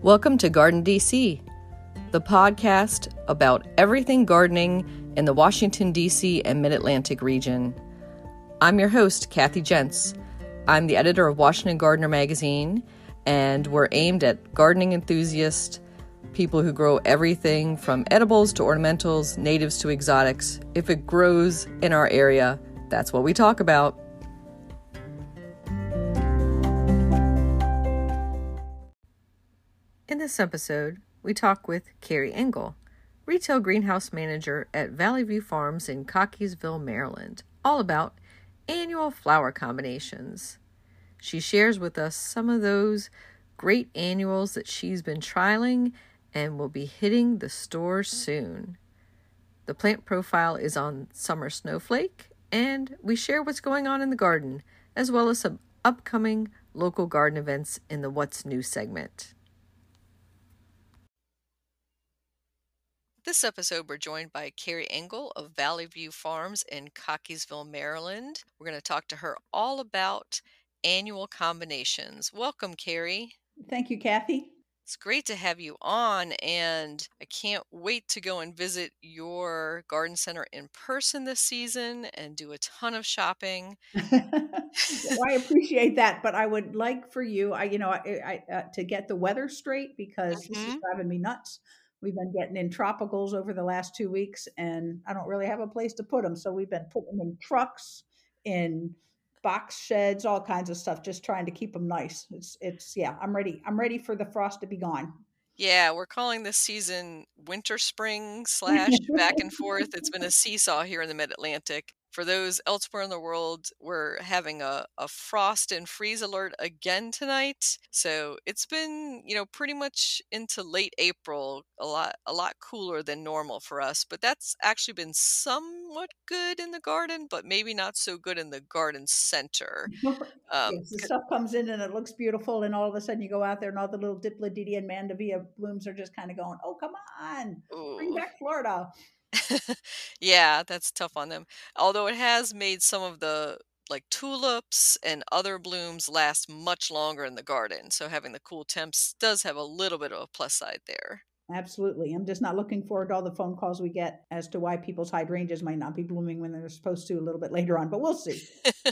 Welcome to Garden DC, the podcast about everything gardening in the Washington, D.C. and Mid-Atlantic region. I'm your host, Kathy Jentz. I'm the editor of Washington Gardener magazine, and we're aimed at gardening enthusiasts, people who grow everything from edibles to ornamentals, natives to exotics. If it grows in our area, that's what we talk about. In this episode, we talk with Carrie Engel, retail greenhouse manager at Valley View Farms in Cockeysville, Maryland, all about annual flower combinations. She shares with us some of those great annuals that she's been trialing and will be hitting the stores soon. The plant profile is on Summer Snowflake, and we share what's going on in the garden, as well as some upcoming local garden events in the What's New segment. This episode, we're joined by Carrie Engel of Valley View Farms in Cockeysville, Maryland. We're going to talk to her all about annual combinations. Welcome, Carrie. Thank you, Kathy. It's great to have you on, and I can't wait to go and visit your garden center in person this season and do a ton of shopping. Well, I appreciate that, but I would like for you, to get the weather straight because this is driving me nuts. We've been getting in tropicals over the last 2 weeks, and I don't really have a place to put them. So we've been putting them in trucks, in box sheds, all kinds of stuff, just trying to keep them nice. Yeah, I'm ready. I'm ready for the frost to be gone. Yeah, we're calling this season winter spring / back and forth. It's been a seesaw here in the Mid-Atlantic. For those elsewhere in the world, we're having a frost and freeze alert again tonight. So it's been, pretty much into late April, a lot cooler than normal for us. But that's actually been somewhat good in the garden, but maybe not so good in the garden center. Yes, the stuff comes in and it looks beautiful, and all of a sudden you go out there and all the little Diplododia and Mandevilla blooms are just kind of going, "Oh, come on, bring Ooh. back Florida." Yeah, that's tough on them. Although it has made some of the tulips and other blooms last much longer in the garden. So having the cool temps does have a little bit of a plus side there. Absolutely. I'm just not looking forward to all the phone calls we get as to why people's hydrangeas might not be blooming when they're supposed to a little bit later on, but we'll see.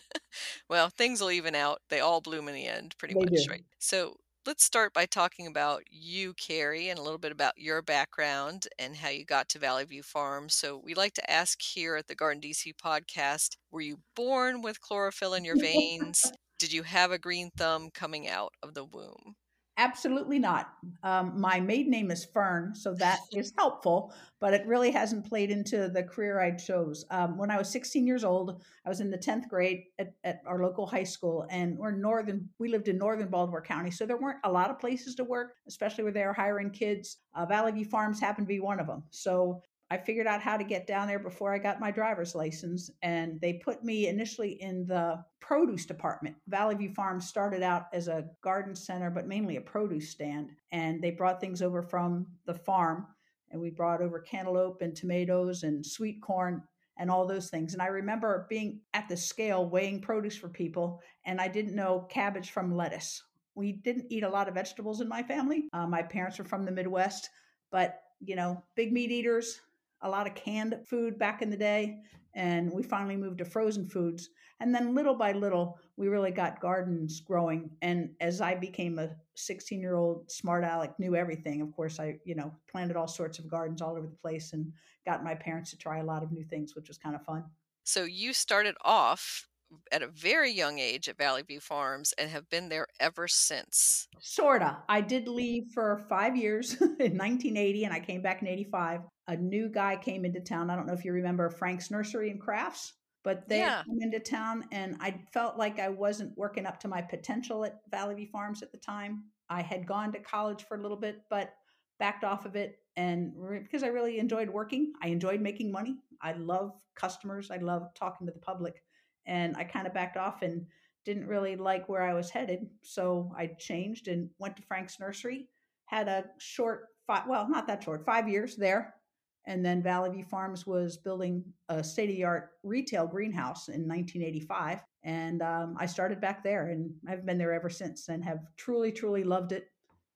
Well, things will even out. They all bloom in the end, pretty They much, do. right? So let's start by talking about you, Carrie, and a little bit about your background and how you got to Valley View Farms. So we like to ask here at the Garden DC podcast, were you born with chlorophyll in your veins? Did you have a green thumb coming out of the womb? Absolutely not. My maiden name is Fern, so that is helpful, but it really hasn't played into the career I chose. When I was 16 years old, I was in the 10th grade at our local high school, and we lived in northern Baltimore County, so there weren't a lot of places to work, especially where they were hiring kids. Valley View Farms happened to be one of them. So I figured out how to get down there before I got my driver's license, and they put me initially in the produce department. Valley View Farms started out as a garden center, but mainly a produce stand, and they brought things over from the farm, and we brought over cantaloupe and tomatoes and sweet corn and all those things. And I remember being at the scale weighing produce for people, and I didn't know cabbage from lettuce. We didn't eat a lot of vegetables in my family. My parents were from the Midwest, but big meat eaters, a lot of canned food back in the day, and we finally moved to frozen foods. And then little by little, we really got gardens growing. And as I became a 16-year-old smart aleck, knew everything, of course, I, planted all sorts of gardens all over the place and got my parents to try a lot of new things, which was kind of fun. So you started off at a very young age at Valley View Farms and have been there ever since. Sorta. I did leave for 5 years in 1980, and I came back in 85. A new guy came into town. I don't know if you remember Frank's Nursery and Crafts, but they had come into town, and I felt like I wasn't working up to my potential at Valley View Farms at the time. I had gone to college for a little bit, but backed off of it, and because I really enjoyed working, I enjoyed making money. I love customers. I love talking to the public, and I kind of backed off and didn't really like where I was headed. So I changed and went to Frank's Nursery, had a short, not that short, 5 years there. And then Valley View Farms was building a state of the art retail greenhouse in 1985. And I started back there, and I've been there ever since and have truly, truly loved it.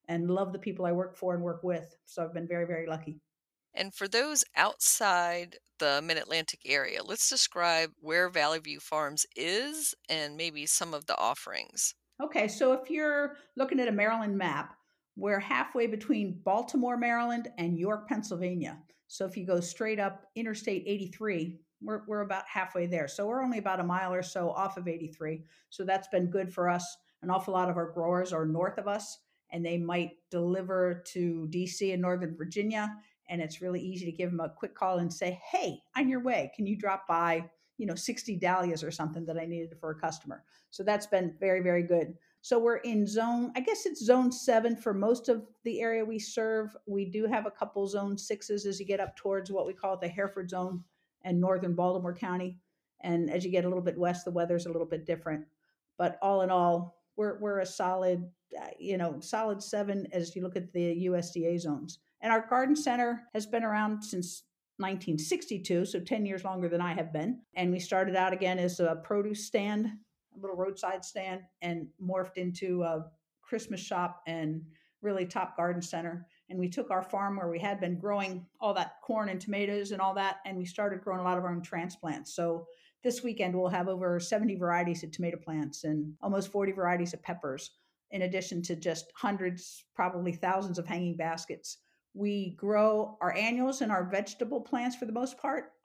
and love the people I work for and work with. So I've been very, very lucky. And for those outside the Mid-Atlantic area, let's describe where Valley View Farms is and maybe some of the offerings. Okay, so if you're looking at a Maryland map, we're halfway between Baltimore, Maryland, and York, Pennsylvania. So if you go straight up Interstate 83, we're about halfway there. So we're only about a mile or so off of 83. So that's been good for us. An awful lot of our growers are north of us, and they might deliver to DC and Northern Virginia. And it's really easy to give them a quick call and say, hey, on your way, can you drop by, 60 dahlias or something that I needed for a customer? So that's been very, very good. So we're in zone, I guess it's zone 7 for most of the area we serve. We do have a couple zone 6s as you get up towards what we call the Hereford zone and northern Baltimore County. And as you get a little bit west, the weather's a little bit different. But all in all, we're a solid, solid 7 as you look at the USDA zones. And our garden center has been around since 1962, so 10 years longer than I have been. And we started out again as a produce stand, a little roadside stand, and morphed into a Christmas shop and really top garden center. And we took our farm where we had been growing all that corn and tomatoes and all that, and we started growing a lot of our own transplants. So this weekend we'll have over 70 varieties of tomato plants and almost 40 varieties of peppers, in addition to just hundreds, probably thousands of hanging baskets. We grow our annuals and our vegetable plants for the most part.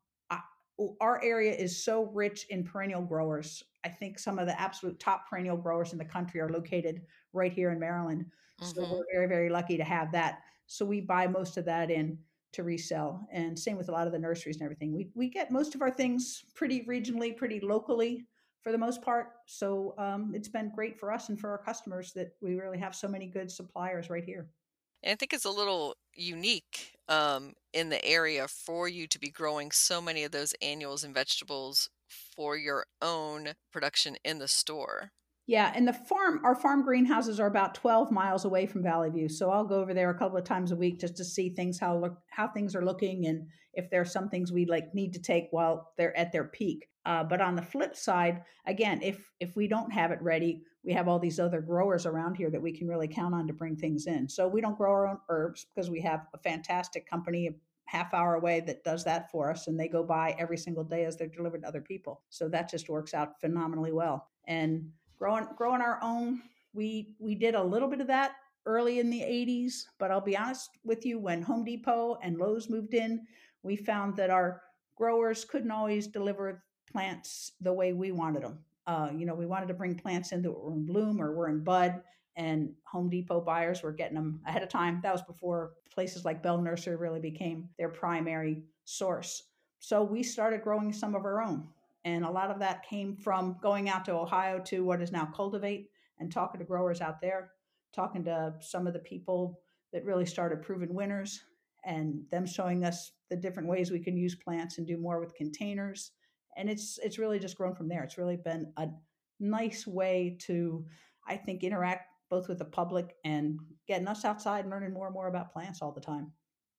Our area is so rich in perennial growers. I think some of the absolute top perennial growers in the country are located right here in Maryland. So Hmm. we're very, very lucky to have that. So we buy most of that in to resell. And same with a lot of the nurseries and everything. We get most of our things pretty regionally, pretty locally for the most part. So it's been great for us and for our customers that we really have so many good suppliers right here. And I think it's a little unique in the area for you to be growing so many of those annuals and vegetables for your own production in the store. Yeah, and our farm greenhouses are about 12 miles away from Valley View. So I'll go over there a couple of times a week just to see things how things are looking and if there are some things we like need to take while they're at their peak. But on the flip side, again, if we don't have it ready, we have all these other growers around here that we can really count on to bring things in. So we don't grow our own herbs because we have a fantastic company a half hour away that does that for us, and they go by every single day as they're delivered to other people. So that just works out phenomenally well. And growing our own, we did a little bit of that early in the 80s, but I'll be honest with you, when Home Depot and Lowe's moved in, we found that our growers couldn't always deliver plants the way we wanted them. We wanted to bring plants in that were in bloom or were in bud, and Home Depot buyers were getting them ahead of time. That was before places like Bell Nursery really became their primary source. So we started growing some of our own. And a lot of that came from going out to Ohio to what is now Cultivate and talking to growers out there, talking to some of the people that really started proven winners and them showing us the different ways we can use plants and do more with containers. And it's really just grown from there. It's really been a nice way to, I think, interact both with the public and getting us outside and learning more and more about plants all the time.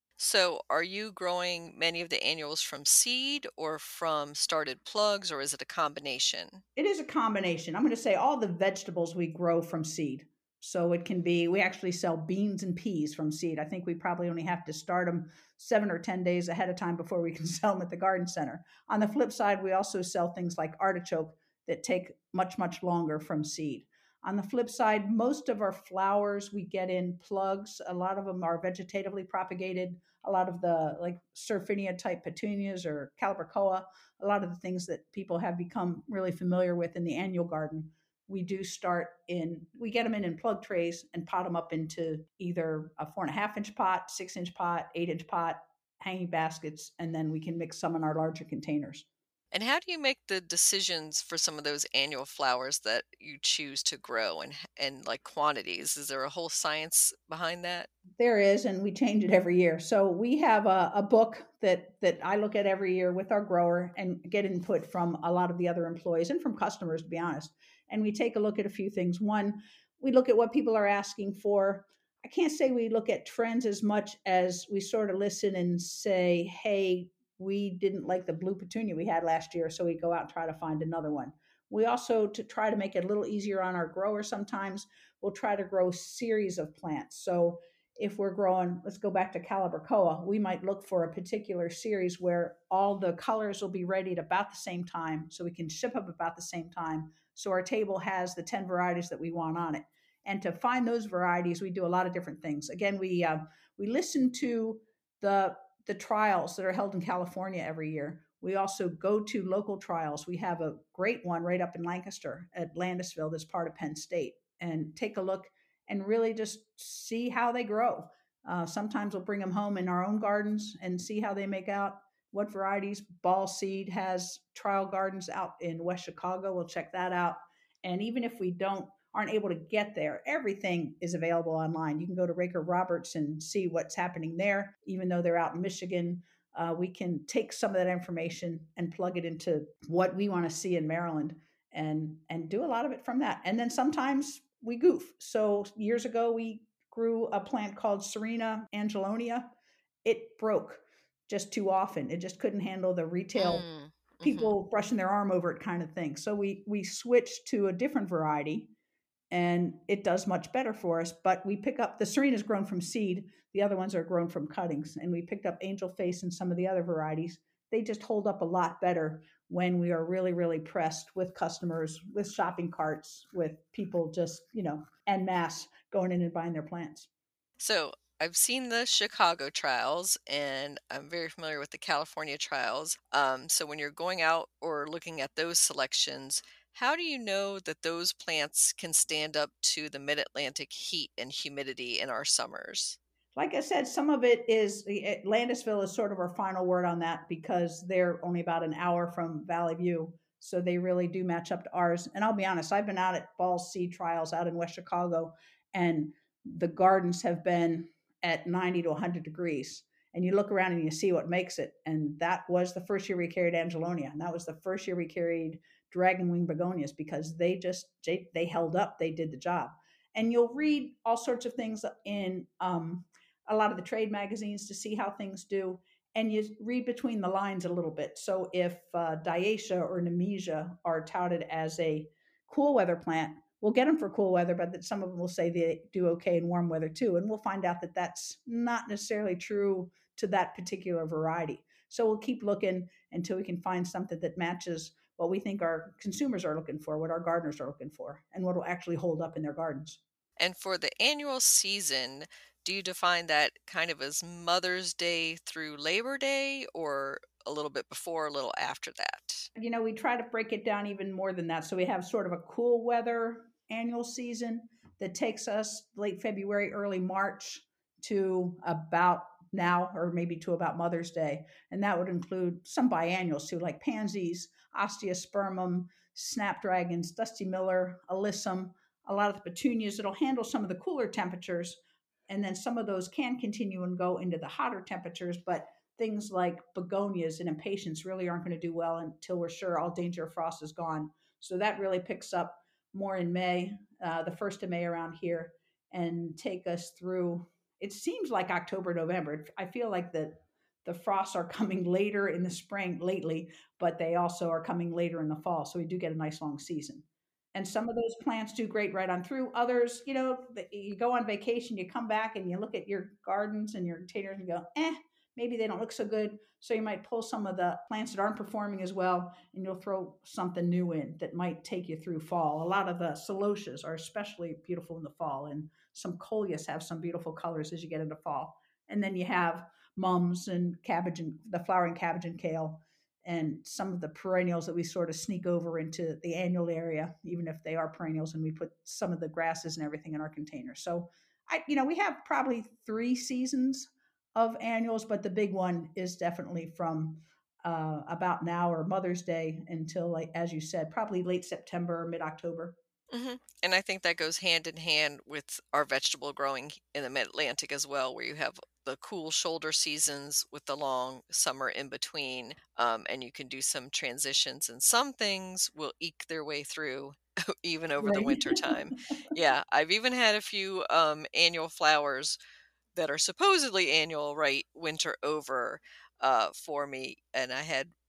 So, are you growing many of the annuals from seed or from started plugs, or is it a combination? It is a combination. I'm going to say all the vegetables we grow from seed. So it can be, we actually sell beans and peas from seed. I think we probably only have to start them 7 or 10 days ahead of time before we can sell them at the garden center. On the flip side, we also sell things like artichoke that take much, much longer from seed. On the flip side, most of our flowers we get in plugs. A lot of them are vegetatively propagated. A lot of the like Surfinia type petunias or Calibrachoa, a lot of the things that people have become really familiar with in the annual garden, we get them in plug trays and pot them up into either a 4.5 inch pot, 6 inch pot, 8 inch pot, hanging baskets, and then we can mix some in our larger containers. And how do you make the decisions for some of those annual flowers that you choose to grow and like quantities? Is there a whole science behind that? There is, and we change it every year. So we have a book that I look at every year with our grower and get input from a lot of the other employees and from customers, to be honest. And we take a look at a few things. One, we look at what people are asking for. I can't say we look at trends as much as we sort of listen and say, hey, we didn't like the blue petunia we had last year, so we go out and try to find another one. We also, to try to make it a little easier on our growers, sometimes we'll try to grow series of plants. So if we're growing, let's go back to Calibrachoa, we might look for a particular series where all the colors will be ready at about the same time so we can ship up about the same time. So our table has the 10 varieties that we want on it. And to find those varieties, we do a lot of different things. Again, we listen to the the trials that are held in California every year. We also go to local trials. We have a great one right up in Lancaster at Landisville that's part of Penn State, and take a look and really just see how they grow. Sometimes we'll bring them home in our own gardens and see how they make out. What varieties? Ball Seed has trial gardens out in West Chicago. We'll check that out. And even if we don't aren't able to get there, everything is available online. You can go to Raker Roberts and see what's happening there. Even though they're out in Michigan, we can take some of that information and plug it into what we want to see in Maryland, and do a lot of it from that. And then sometimes we goof. So years ago, we grew a plant called Serena Angelonia. It broke just too often. It just couldn't handle the retail Mm. Hmm. people brushing their arm over it kind of thing. So we switched to a different variety, and it does much better for us. But we pick up, the Serena's grown from seed, the other ones are grown from cuttings, and we picked up Angel Face and some of the other varieties. They just hold up a lot better when we are really, really pressed with customers, with shopping carts, with people just, en masse going in and buying their plants. So I've seen the Chicago trials and I'm very familiar with the California trials. So when you're going out or looking at those selections, how do you know that those plants can stand up to the mid Atlantic heat and humidity in our summers? Like I said, some of it is Landisville is sort of our final word on that because they're only about an hour from Valley View. So they really do match up to ours. And I'll be honest, I've been out at Ball Seed trials out in West Chicago, and the gardens have been at 90 to 100 degrees. And you look around and you see what makes it. And that was the first year we carried Angelonia. And that was the first year we carried dragon wing begonias because they held up, they did the job. And you'll read all sorts of things in a lot of the trade magazines to see how things do, and you read between the lines a little bit. So if Diacia or Nemesia are touted as a cool weather plant, we'll get them for cool weather, but that some of them will say they do okay in warm weather too, and we'll find out that that's not necessarily true to that particular variety. So we'll keep looking until we can find something that matches what we think our consumers are looking for, what our gardeners are looking for, and what will actually hold up in their gardens. And for the annual season, do you define that kind of as Mother's Day through Labor Day or a little bit before, a little after that? We try to break it down even more than that. So we have sort of a cool weather annual season that takes us late February, early March to about now, or maybe to about Mother's Day. And that would include some biannuals too, like pansies, osteospermum, snapdragons, dusty miller, alyssum, a lot of the petunias that'll handle some of the cooler temperatures. And then some of those can continue and go into the hotter temperatures, but things like begonias and impatiens really aren't going to do well until we're sure all danger of frost is gone. So that really picks up more in May, the 1st of May around here, and take us through. It seems like October, November. I feel like the frosts are coming later in the spring lately, but they also are coming later in the fall. So we do get a nice long season. And some of those plants do great right on through. Others, you go on vacation, you come back and you look at your gardens and your containers and go, maybe they don't look so good. So you might pull some of the plants that aren't performing as well, and you'll throw something new in that might take you through fall. A lot of the celotias are especially beautiful in the fall, and some coleus have some beautiful colors as you get into fall. And then you have mums and cabbage and the flowering cabbage and kale, and some of the perennials that we sort of sneak over into the annual area, even if they are perennials, and we put some of the grasses and everything in our container. So we have probably 3 seasons of annuals, but the big one is definitely from about now or Mother's Day until, like as you said, probably late September, mid October. And I think that goes hand in hand with our vegetable growing in the mid Atlantic as well, where you have the cool shoulder seasons with the long summer in between. And you can do some transitions, and some things will eke their way through even over the Right. winter time. Yeah, I've even had a few annual flowers that are supposedly annual, right, winter over for me. And I had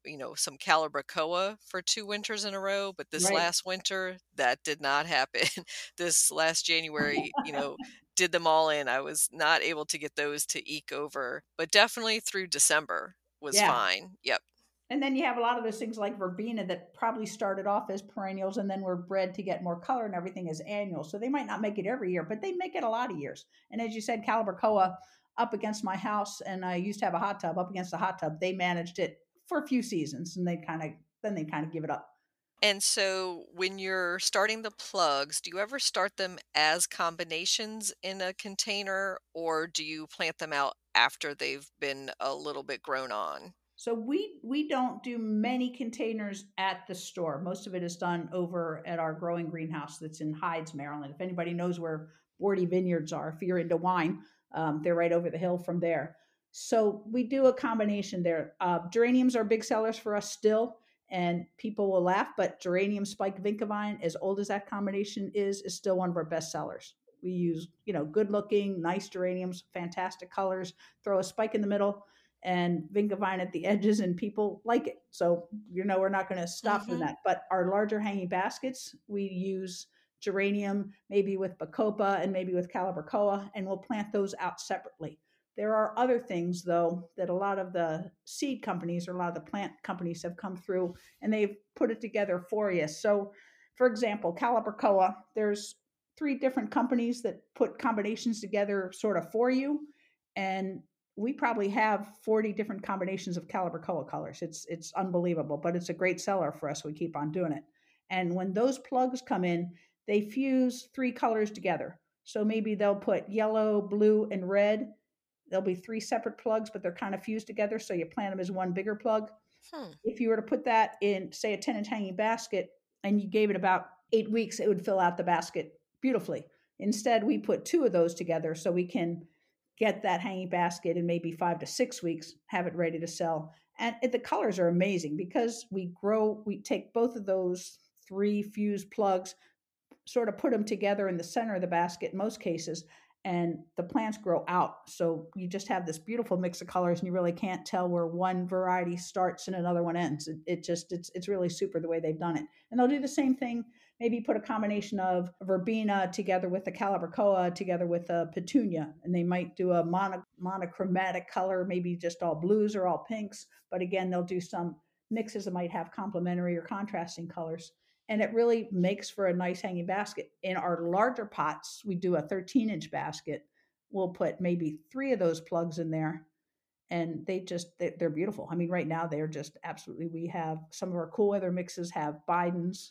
some Calibrachoa for 2 winters in a row, but this Right. last winter, that did not happen. This last January, did them all in. I was not able to get those to eke over, but definitely through December was Yeah. fine. Yep. And then you have a lot of those things like verbena that probably started off as perennials and then were bred to get more color and everything as annuals. So they might not make it every year, but they make it a lot of years. And as you said, Calibrachoa up against my house, and I used to have a hot tub up against the hot tub. They managed it for a few seasons, and they kind of give it up. And so when you're starting the plugs, do you ever start them as combinations in a container, or do you plant them out after they've been a little bit grown on? So we don't do many containers at the store. Most of it is done over at our growing greenhouse that's in Hides, Maryland. If anybody knows where Bordy Vineyards are, if you're into wine, they're right over the hill from there. So we do a combination there. Geraniums are big sellers for us still, and people will laugh, but geranium spike vincavine, as old as that combination is still one of our best sellers. We use, good looking, nice geraniums, fantastic colors, throw a spike in the middle and Vingavine at the edges, and people like it. So, we're not going to stop doing Mhm. that. But our larger hanging baskets, we use geranium, maybe with Bacopa and maybe with Calibrachoa, and we'll plant those out separately. There are other things, though, that a lot of the seed companies or a lot of the plant companies have come through and they've put it together for you. So, for example, Calibrachoa, there's 3 different companies that put combinations together sort of for you. And we probably have 40 different combinations of Calibrachoa colors. It's unbelievable, but it's a great seller for us. We keep on doing it. And when those plugs come in, they fuse 3 colors together. So maybe they'll put yellow, blue, and red. There'll be 3 separate plugs, but they're kind of fused together. So you plant them as one bigger plug. Hmm. If you were to put that in, say, a 10-inch hanging basket, and you gave it about 8 weeks, it would fill out the basket beautifully. Instead, we put 2 of those together so we can get that hanging basket in maybe 5 to 6 weeks, have it ready to sell. And the colors are amazing because we take both of those 3 fused plugs, sort of put them together in the center of the basket in most cases, and the plants grow out. So you just have this beautiful mix of colors, and you really can't tell where one variety starts and another one ends. It's really super the way they've done it. And they'll do the same thing. Maybe put a combination of verbena together with a calibrachoa together with a petunia, and they might do a monochromatic color, maybe just all blues or all pinks. But again, they'll do some mixes that might have complementary or contrasting colors, and it really makes for a nice hanging basket. In our larger pots, we do a 13-inch basket. We'll put maybe 3 of those plugs in there, and they're beautiful. I mean, right now they're just absolutely. We have some of our cool weather mixes have Bidens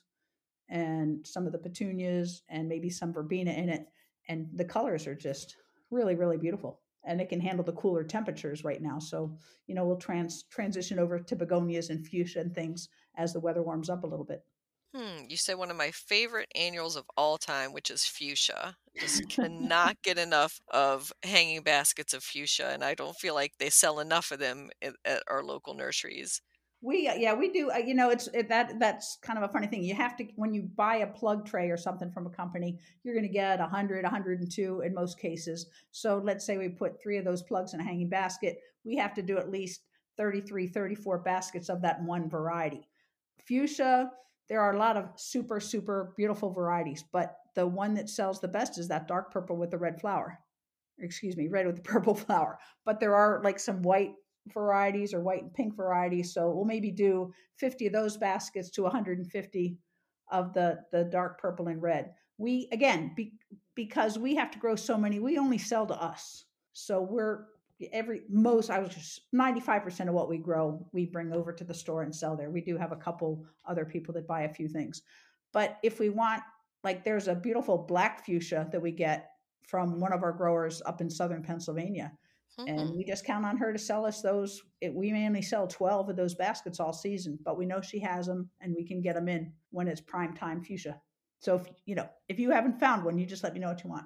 and some of the petunias and maybe some verbena in it, and the colors are just really, really beautiful. And it can handle the cooler temperatures right now. So, we'll transition over to begonias and fuchsia and things as the weather warms up a little bit. You said one of my favorite annuals of all time, which is fuchsia. Just cannot get enough of hanging baskets of fuchsia, and I don't feel like they sell enough of them at our local nurseries. Yeah, we do. That's kind of a funny thing. You have to, when you buy a plug tray or something from a company, you're going to get 100, 102 in most cases. So let's say we put 3 of those plugs in a hanging basket. We have to do at least 33, 34 baskets of that one variety. Fuchsia, there are a lot of super, super beautiful varieties, but the one that sells the best is that dark purple with the red flower. Excuse me, red with the purple flower. But there are like some white varieties or white and pink varieties. So we'll maybe do 50 of those baskets to 150 of the dark purple and red. We again because we have to grow so many, we only sell to us. So we're every most I was just 95% of what we grow, we bring over to the store and sell there. We do have a couple other people that buy a few things. But if we want, like, there's a beautiful black fuchsia that we get from one of our growers up in southern Pennsylvania, and Hmm. we just count on her to sell us those. We may only sell 12 of those baskets all season, but we know she has them, and we can get them in when it's prime time fuchsia. So if you haven't found one, you just let me know what you want.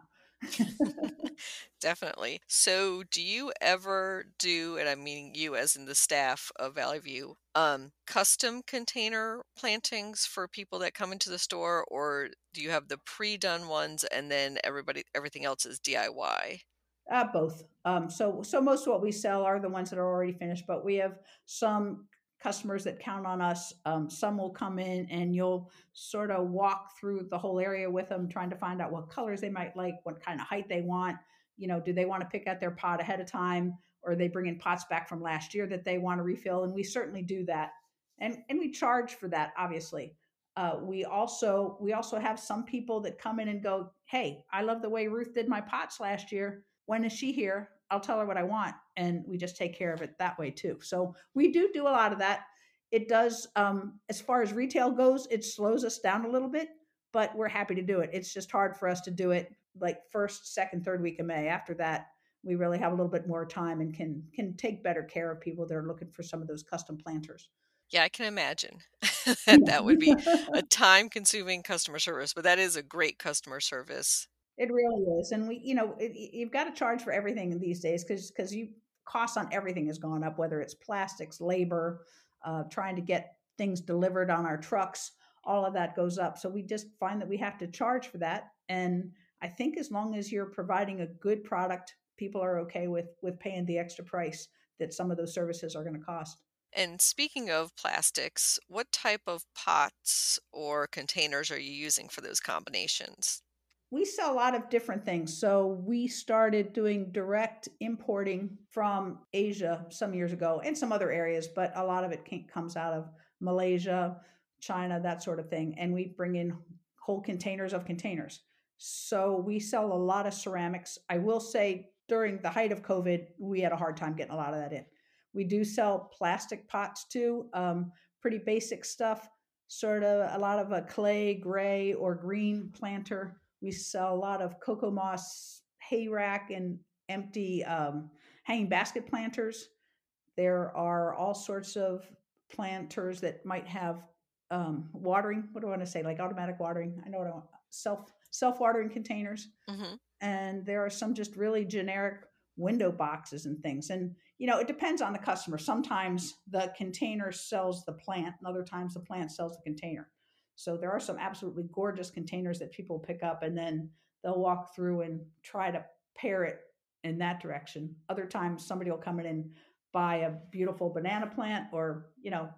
Definitely. So, do you ever do, and I mean you as in the staff of Valley View, custom container plantings for people that come into the store, or do you have the pre-done ones and then everything else is DIY? Both. So most of what we sell are the ones that are already finished, but we have some. customers that count on us. Some will come in and you'll sort of walk through the whole area with them, trying to find out what colors they might like, what kind of height they want. Do they want to pick out their pot ahead of time, or they bring in pots back from last year that they want to refill? And we certainly do that, and we charge for that, obviously. We also have some people that come in and go, "Hey, I love the way Ruth did my pots last year. When is she here? I'll tell her what I want," and we just take care of it that way too. So we do a lot of that. It does, as far as retail goes, it slows us down a little bit, but we're happy to do it. It's just hard for us to do it like first, second, third week of May. After that, we really have a little bit more time and can take better care of people that are looking for some of those custom planters. Yeah, I can imagine that would be Yeah. a time-consuming customer service, but that is a great customer service. It really is, and you've got to charge for everything these days because you costs on everything has gone up, whether it's plastics, labor, trying to get things delivered on our trucks. All of that goes up, so we just find that we have to charge for that. And I think as long as you're providing a good product, people are okay with paying the extra price that some of those services are going to cost. And speaking of plastics, what type of pots or containers are you using for those combinations? We sell a lot of different things. So we started doing direct importing from Asia some years ago and some other areas, but a lot of it comes out of Malaysia, China, that sort of thing. And we bring in whole containers of containers. So we sell a lot of ceramics. I will say during the height of COVID, we had a hard time getting a lot of that in. We do sell plastic pots too, pretty basic stuff, sort of a lot of a clay, gray, or green planter. We sell a lot of cocoa moss hay rack and empty hanging basket planters. There are all sorts of planters that might have watering. What do I want to say? Like automatic watering. I know what I want. Self watering containers, Hmm. and there are some just really generic window boxes and things. And it depends on the customer. Sometimes the container sells the plant, and other times the plant sells the container. So there are some absolutely gorgeous containers that people pick up, and then they'll walk through and try to pair it in that direction. Other times somebody will come in and buy a beautiful banana plant, or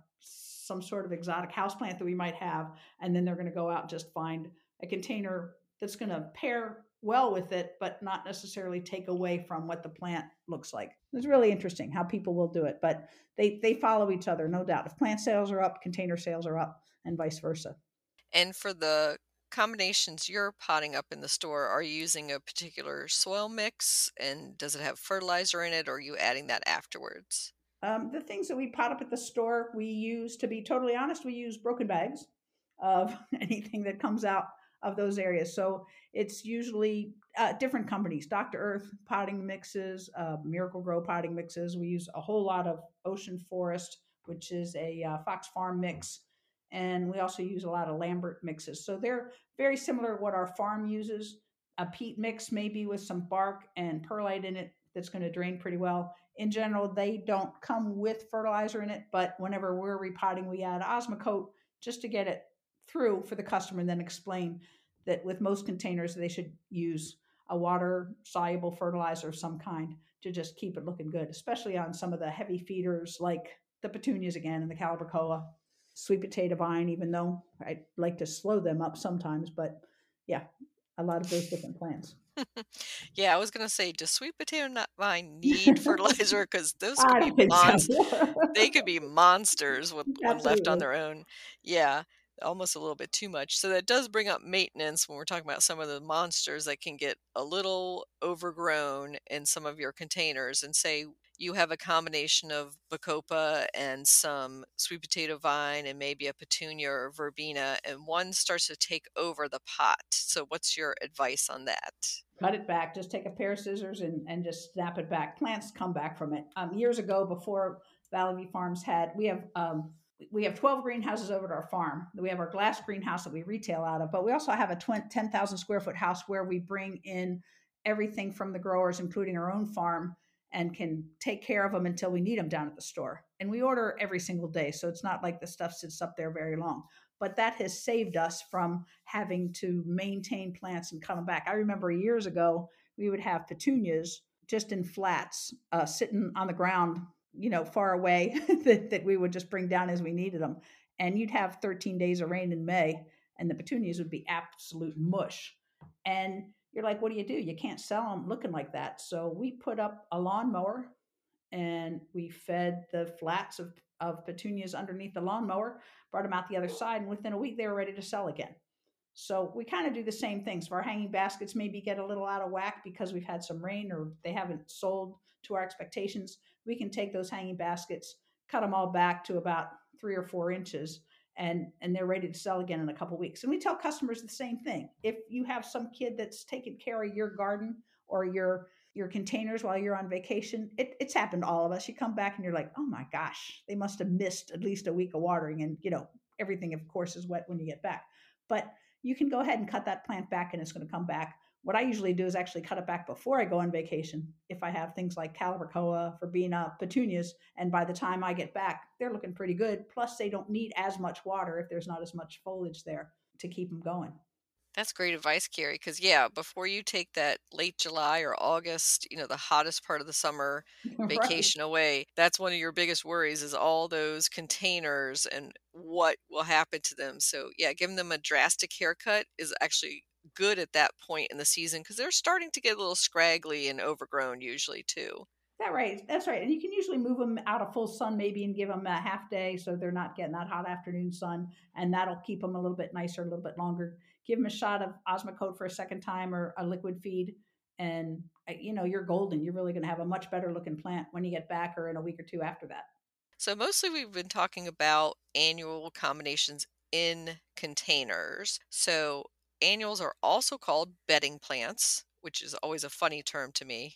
some sort of exotic house plant that we might have, and then they're going to go out and just find a container that's going to pair well with it, but not necessarily take away from what the plant looks like. It's really interesting how people will do it, but they follow each other, no doubt. If plant sales are up, container sales are up, and vice versa. And for the combinations you're potting up in the store, are you using a particular soil mix? And does it have fertilizer in it, or are you adding that afterwards? The things that we pot up at the store, we use, to be totally honest, we use broken bags of anything that comes out of those areas. So it's usually different companies, Dr. Earth potting mixes, Miracle Grow potting mixes. We use a whole lot of Ocean Forest, which is a Fox Farm mix. And we also use a lot of Lambert mixes. So they're very similar to what our farm uses. A peat mix, maybe with some bark and perlite in it, that's going to drain pretty well. In general, they don't come with fertilizer in it, but whenever we're repotting, we add Osmocote just to get it through for the customer, and then explain that with most containers, they should use a water soluble fertilizer of some kind to just keep it looking good, especially on some of the heavy feeders like the petunias again and the calibrachoa, sweet potato vine, even though I like to slow them up sometimes. But yeah, a lot of those different plants. Yeah, I was gonna say, does sweet potato vine need fertilizer? Because those could I be don't think so. they could be monsters with when left on Absolutely. their own. Yeah, almost a little bit too much. So that does bring up maintenance when we're talking about some of the monsters that can get a little overgrown in some of your containers. And say you have a combination of bacopa and some sweet potato vine and maybe a petunia or verbena, and one starts to take over the pot. So what's your advice on that? Cut it back. Just take a pair of scissors and just snap it back. Plants come back from it. Years ago, before Valley View Farms had, we have 12 greenhouses over at our farm. We have our glass greenhouse that we retail out of, but we also have a 10,000 square foot house where we bring in everything from the growers, including our own farm, and can take care of them until we need them down at the store. And we order every single day, so it's not like the stuff sits up there very long. But that has saved us from having to maintain plants and cut them back. I remember years ago, we would have petunias just in flats, sitting on the ground far away that we would just bring down as we needed them. And you'd have 13 days of rain in May, and the petunias would be absolute mush. And you're like, what do? You can't sell them looking like that. So we put up a lawnmower and we fed the flats of petunias underneath the lawnmower, brought them out the other side, and within a week they were ready to sell again. So we kind of do the same things. So our hanging baskets maybe get a little out of whack because we've had some rain or they haven't sold to our expectations. We can take those hanging baskets, cut them all back to about 3 or 4 inches, and they're ready to sell again in a couple of weeks. And we tell customers the same thing. If you have some kid that's taking care of your garden or your containers while you're on vacation, it's happened to all of us. You come back and you're like, oh my gosh, they must have missed at least a week of watering, and everything of course is wet when you get back. But you can go ahead and cut that plant back and it's going to come back. What I usually do is actually cut it back before I go on vacation. If I have things like Calibrachoa, Verbena, petunias, and by the time I get back, they're looking pretty good. Plus, they don't need as much water if there's not as much foliage there to keep them going. That's great advice, Carrie, because yeah, before you take that late July or August, the hottest part of the summer Right. vacation away, that's one of your biggest worries is all those containers and what will happen to them. So yeah, giving them a drastic haircut is actually good at that point in the season because they're starting to get a little scraggly and overgrown usually too. That's right. And you can usually move them out of full sun maybe and give them a half day so they're not getting that hot afternoon sun. And that'll keep them a little bit nicer, a little bit longer. Give them a shot of Osmocote for a second time or a liquid feed. And, you're golden. You're really going to have a much better looking plant when you get back or in a week or two after that. So mostly we've been talking about annual combinations in containers. So annuals are also called bedding plants, which is always a funny term to me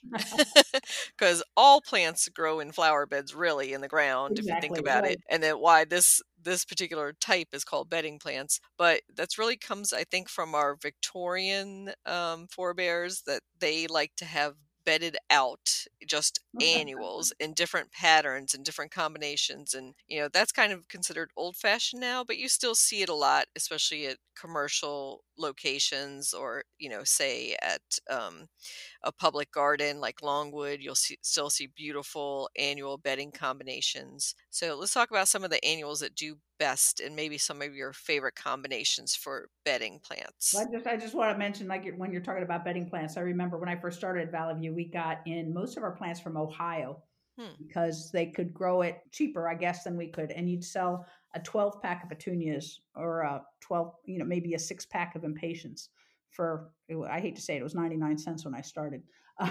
because all plants grow in flower beds really in the ground if you think Exactly. about Right. it, and then why this particular type is called bedding plants. But that's really comes I think from our Victorian forebears that they like to have bedded out just annuals in different patterns and different combinations, and that's kind of considered old fashioned now, but you still see it a lot, especially at commercial locations or say at a public garden like Longwood. You'll still see beautiful annual bedding combinations. So let's talk about some of the annuals that do best and maybe some of your favorite combinations for bedding Well, plants. I just want to mention, like when you're talking about bedding plants, I remember when I first started at Valley View, we got in most of our plants from Ohio Hmm. because they could grow it cheaper, I guess, than we could. And you'd sell a 12 pack of petunias or a 12, maybe a 6 pack of impatiens for, I hate to say it, it was 99 cents when I started.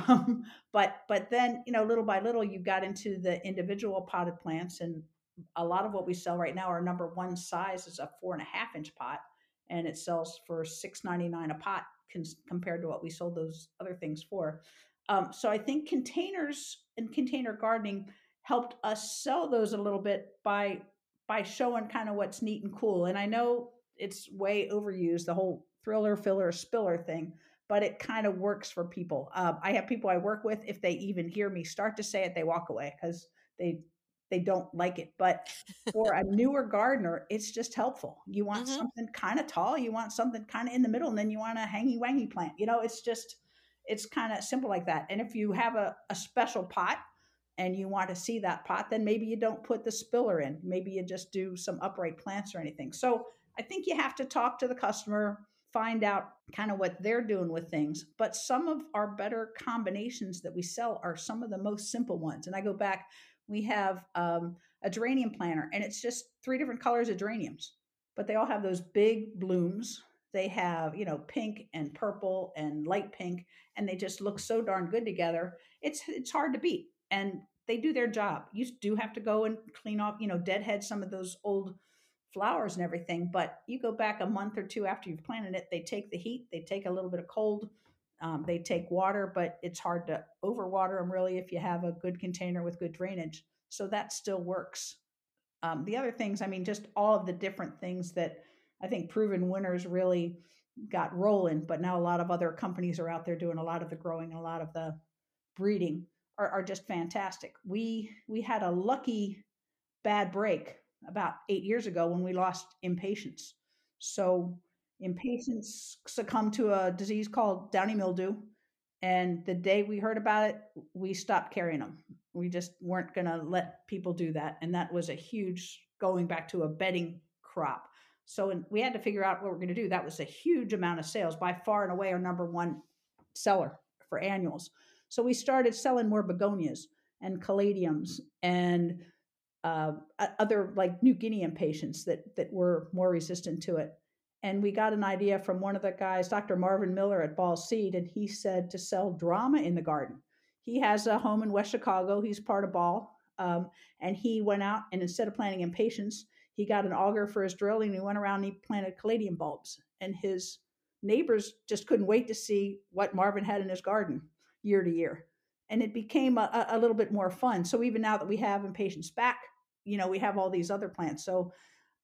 But then, little by little, you got into the individual potted plants. And a lot of what we sell right now, our number one size is a 4.5 inch pot, and it sells for $6.99 a pot compared to what we sold those other things for. So I think containers and container gardening helped us sell those a little bit by showing kind of what's neat and cool. And I know it's way overused, the whole thriller, filler, spiller thing, but it kind of works for people. I have people I work with, if they even hear me start to say it, they walk away because they they don't like it. But for a newer gardener, it's just helpful. You want Hmm. something kind of tall, you want something kind of in the middle, and then you want a hangy wangy plant. It's kind of simple like that. And if you have a special pot and you want to see that pot, then maybe you don't put the spiller in. Maybe you just do some upright plants or anything. So I think you have to talk to the customer, find out kind of what they're doing with things. But some of our better combinations that we sell are some of the most simple ones. And I go back, we have a geranium planter, and it's just 3 different colors of geraniums, but they all have those big blooms. They have, pink and purple and light pink, and they just look so darn good together. It's hard to beat, and they do their job. You do have to go and clean off, deadhead some of those old flowers and everything. But you go back a month or two after you've planted it, they take the heat, they take a little bit of cold, they take water, but it's hard to overwater them really if you have a good container with good drainage. So that still works. The other things, I mean, just all of the different things that I think Proven Winners really got rolling, but now a lot of other companies are out there doing a lot of the growing, a lot of the breeding are just fantastic. We had a lucky bad break about 8 years ago when we lost impatiens. So impatiens succumbed to a disease called downy mildew, And the day we heard about it, we stopped carrying them. We just weren't going to let people do that. And that was a huge, going back to a bedding crop. So we had to figure out what we're going to do. That was a huge amount of sales, by far and away our number one seller for annuals. So we started selling more begonias and caladiums and other like New Guinean patients that were more resistant to it. And we got an idea from one of the guys, Dr. Marvin Miller at Ball Seed, and he said to sell drama in the garden. He has a home in West Chicago. He's part of Ball. And he went out and instead of planting impatiens, he got an auger for his drill and he went around and he planted caladium bulbs. And his neighbors just couldn't wait to see what Marvin had in his garden year to year. And it became a little bit more fun. So even now that we have impatiens back, we have all these other plants. So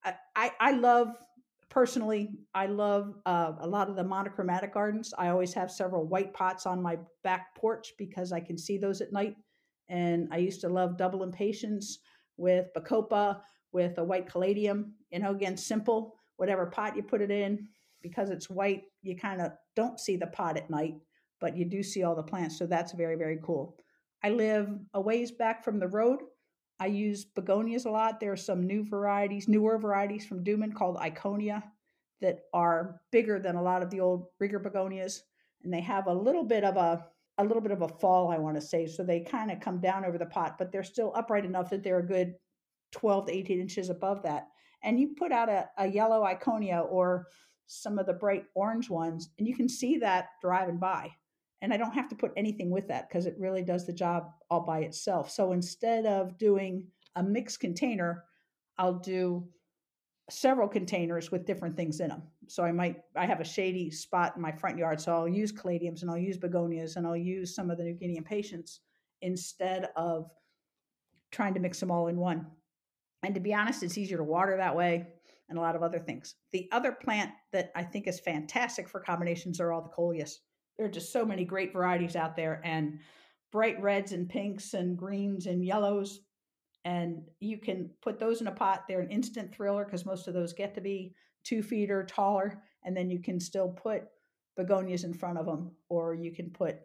I love, personally, I love a lot of the monochromatic gardens. I always have several white pots on my back porch because I can see those at night. And I used to love double impatiens with bacopa, with a white caladium, again, simple, whatever pot you put it in, because it's white, you kind of don't see the pot at night, but you do see all the plants. So that's very, very cool. I live a ways back from the road. I use begonias a lot. There are some newer varieties from Duman called Iconia that are bigger than a lot of the old rigger begonias, and they have a little bit of a fall, I want to say. So they kind of come down over the pot, but they're still upright enough that they're a good 12 to 18 inches above that. And you put out a yellow Iconia or some of the bright orange ones, and you can see that driving by. And I don't have to put anything with that because it really does the job all by itself. So instead of doing a mixed container, I'll do several containers with different things in them. So I have a shady spot in my front yard. So I'll use caladiums and I'll use begonias and I'll use some of the New Guinea impatiens instead of trying to mix them all in one. And to be honest, it's easier to water that way and a lot of other things. The other plant that I think is fantastic for combinations are all the coleus. There are just so many great varieties out there, and bright reds and pinks and greens and yellows. And you can put those in a pot. They're an instant thriller because most of those get to be 2 feet or taller. And then you can still put begonias in front of them, or you can put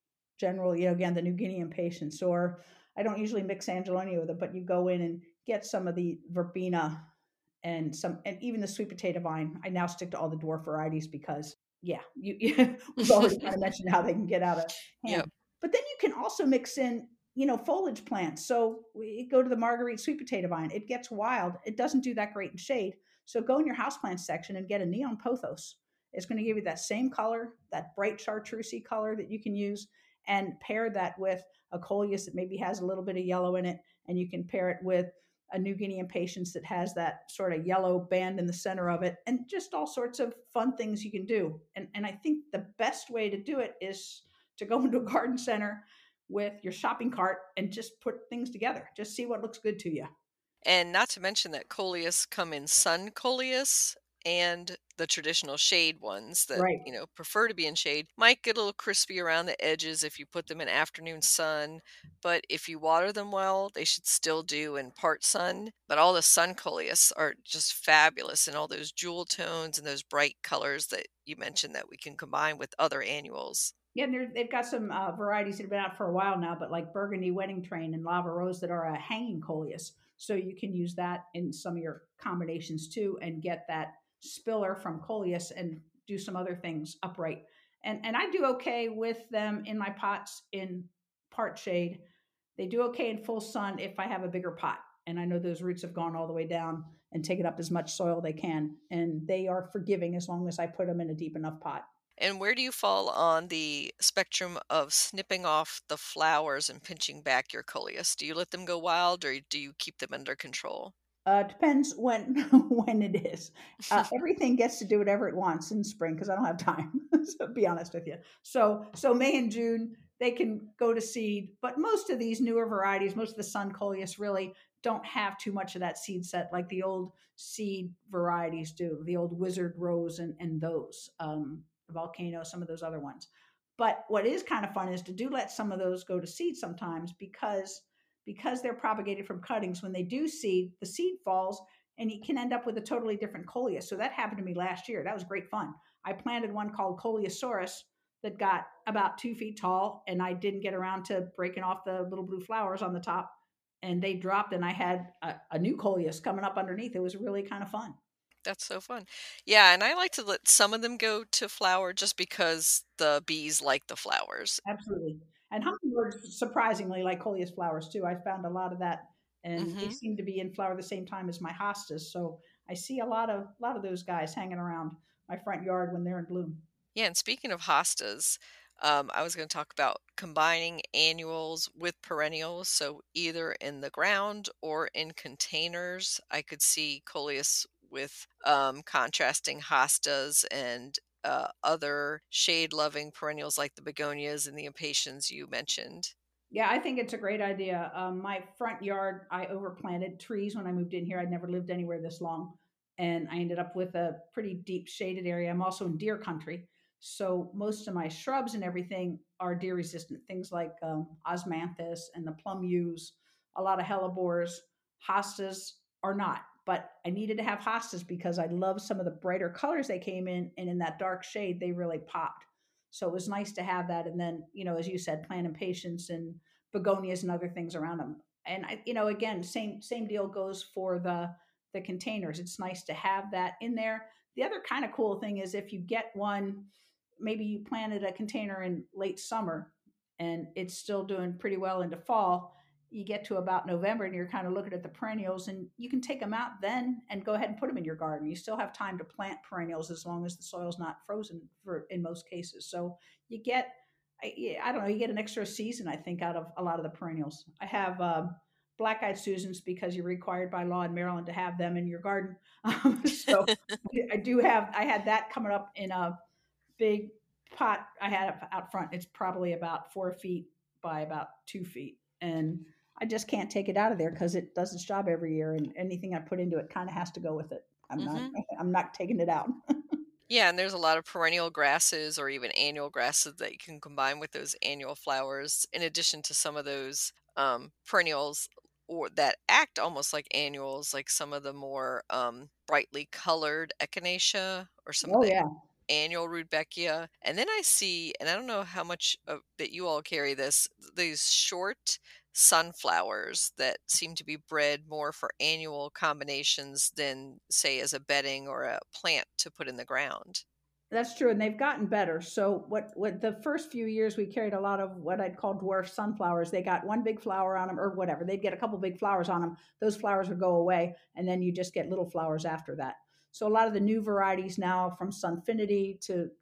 again, the New Guinea impatiens, or I don't usually mix Angelonia with it, but you go in and get some of the verbena and even the sweet potato vine. I now stick to all the dwarf varieties because, yeah, we've already kind of mentioned how they can get out of hand. Yep. But then you can also mix in, foliage plants. So we go to the Marguerite sweet potato vine. It gets wild. It doesn't do that great in shade. So go in your houseplant section and get a neon pothos. It's going to give you that same color, that bright chartreusey color that you can use, and pair that with a coleus that maybe has a little bit of yellow in it, and you can pair it with a New Guinea impatiens that has that sort of yellow band in the center of it, and just all sorts of fun things you can do. And I think the best way to do it is to go into a garden center with your shopping cart and just put things together. Just see what looks good to you. And not to mention that coleus come in sun coleus and the traditional shade ones that, Right. prefer to be in shade. Might get a little crispy around the edges if you put them in afternoon sun, but if you water them well, they should still do in part sun. But all the sun coleus are just fabulous, and all those jewel tones and those bright colors that you mentioned that we can combine with other annuals. Yeah, and they've got some varieties that have been out for a while now, but like Burgundy Wedding Train and Lava Rose that are a hanging coleus. So you can use that in some of your combinations too and get that spiller from coleus and do some other things upright. And I do okay with them in my pots in part shade. They do okay in full sun if I have a bigger pot. And I know those roots have gone all the way down and taken up as much soil they can. And they are forgiving as long as I put them in a deep enough pot. And where do you fall on the spectrum of snipping off the flowers and pinching back your coleus? Do you let them go wild or do you keep them under control? Depends when when it is. Everything gets to do whatever it wants in spring because I don't have time. So be honest with you. So May and June they can go to seed, but most of these newer varieties, most of the sun coleus really don't have too much of that seed set like the old seed varieties do. The old Wizard Rose and those Volcano, some of those other ones. But what is kind of fun is to do let some of those go to seed sometimes because they're propagated from cuttings. When they do seed, the seed falls and you can end up with a totally different coleus. So that happened to me last year. That was great fun. I planted one called Coleosaurus that got about 2 feet tall, and I didn't get around to breaking off the little blue flowers on the top, and they dropped, and I had a new coleus coming up underneath. It was really kind of fun. That's so fun. Yeah, and I like to let some of them go to flower just because the bees like the flowers. Absolutely. And hummingbirds surprisingly like coleus flowers too. I found a lot of that, and they Mhm. seem to be in flower the same time as my hostas. So I see a lot of those guys hanging around my front yard when they're in bloom. Yeah, and speaking of hostas, I was going to talk about combining annuals with perennials. So either in the ground or in containers, I could see coleus with contrasting hostas and other shade-loving perennials like the begonias and the impatiens you mentioned. Yeah, I think it's a great idea. My front yard, I overplanted trees when I moved in here. I'd never lived anywhere this long, and I ended up with a pretty deep shaded area. I'm also in deer country, so most of my shrubs and everything are deer resistant. Things like osmanthus and the plum yews, a lot of hellebores. Hostas are not, but I needed to have hostas because I love some of the brighter colors they came in, and in that dark shade, they really popped. So it was nice to have that. And then, as you said, plant impatiens and begonias and other things around them. And again, same deal goes for the containers. It's nice to have that in there. The other kind of cool thing is if you get one, maybe you planted a container in late summer and it's still doing pretty well into fall. You get to about November and you're kind of looking at the perennials, and you can take them out then and go ahead and put them in your garden. You still have time to plant perennials as long as the soil's not frozen for in most cases. So you get, I don't know, you get an extra season, I think, out of a lot of the perennials. I have black-eyed Susans because you're required by law in Maryland to have them in your garden. So I had that coming up in a big pot I had out front. It's probably about 4 feet by about 2 feet. And I just can't take it out of there because it does its job every year, and anything I put into it kind of has to go with it. I'm not Mhm. I'm not taking it out. Yeah, and there's a lot of perennial grasses or even annual grasses that you can combine with those annual flowers, in addition to some of those perennials or that act almost like annuals, like some of the more brightly colored echinacea or some of Oh the yeah. annual rudbeckia. And then I see, and I don't know how much that you all carry this, these short sunflowers that seem to be bred more for annual combinations than, say, as a bedding or a plant to put in the ground. That's true, and they've gotten better. So what the first few years we carried a lot of what I'd call dwarf sunflowers. They got one big flower on them or whatever. They'd get a couple big flowers on them. Those flowers would go away, and then you just get little flowers after that. So a lot of the new varieties now, from Sunfinity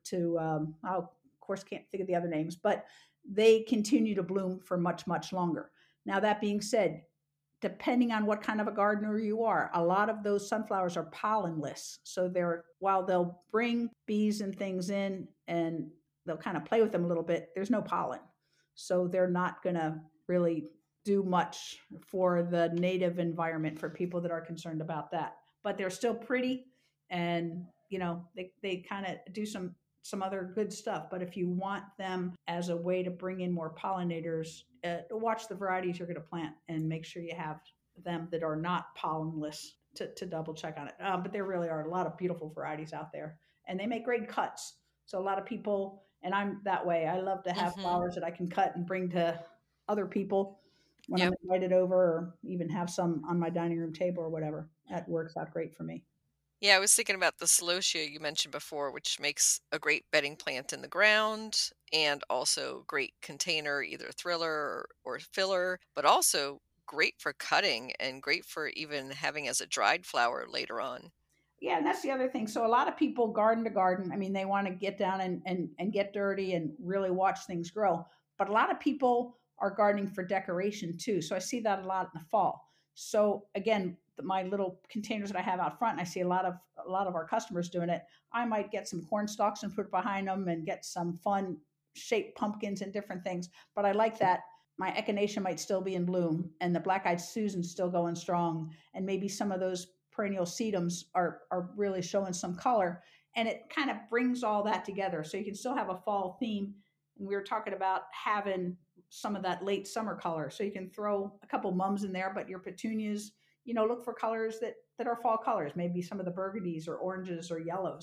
to I of course can't think of the other names, but they continue to bloom for much longer. Now that being said, depending on what kind of a gardener you are, a lot of those sunflowers are pollenless. So they're while they'll bring bees and things in and they'll kind of play with them a little bit, there's no pollen. So they're not going to really do much for the native environment for people that are concerned about that. But they're still pretty, and they kind of do some other good stuff. But if you want them as a way to bring in more pollinators, watch the varieties you're going to plant and make sure you have them that are not pollenless to double check on it. But there really are a lot of beautiful varieties out there, and they make great cuts. So a lot of people, and I'm that way. I love to have Mhm. flowers that I can cut and bring to other people when I'm Yep. invited over, or even have some on my dining room table or whatever. That works out great for me. Yeah, I was thinking about the celosia you mentioned before, which makes a great bedding plant in the ground and also great container, either thriller or filler, but also great for cutting and great for even having as a dried flower later on. Yeah, and that's the other thing. So a lot of people garden to garden. I mean, they want to get down and get dirty and really watch things grow. But a lot of people are gardening for decoration too. So I see that a lot in the fall. So again, my little containers that I have out front, and I see a lot of our customers doing it. I might get some corn stalks and put behind them and get some fun shaped pumpkins and different things. But I like that my echinacea might still be in bloom and the black-eyed Susan's still going strong, and maybe some of those perennial sedums are really showing some color, and it kind of brings all that together. So you can still have a fall theme. And we were talking about having some of that late summer color, so you can throw a couple mums in there, but your petunias, look for colors that are fall colors, maybe some of the burgundies or oranges or yellows,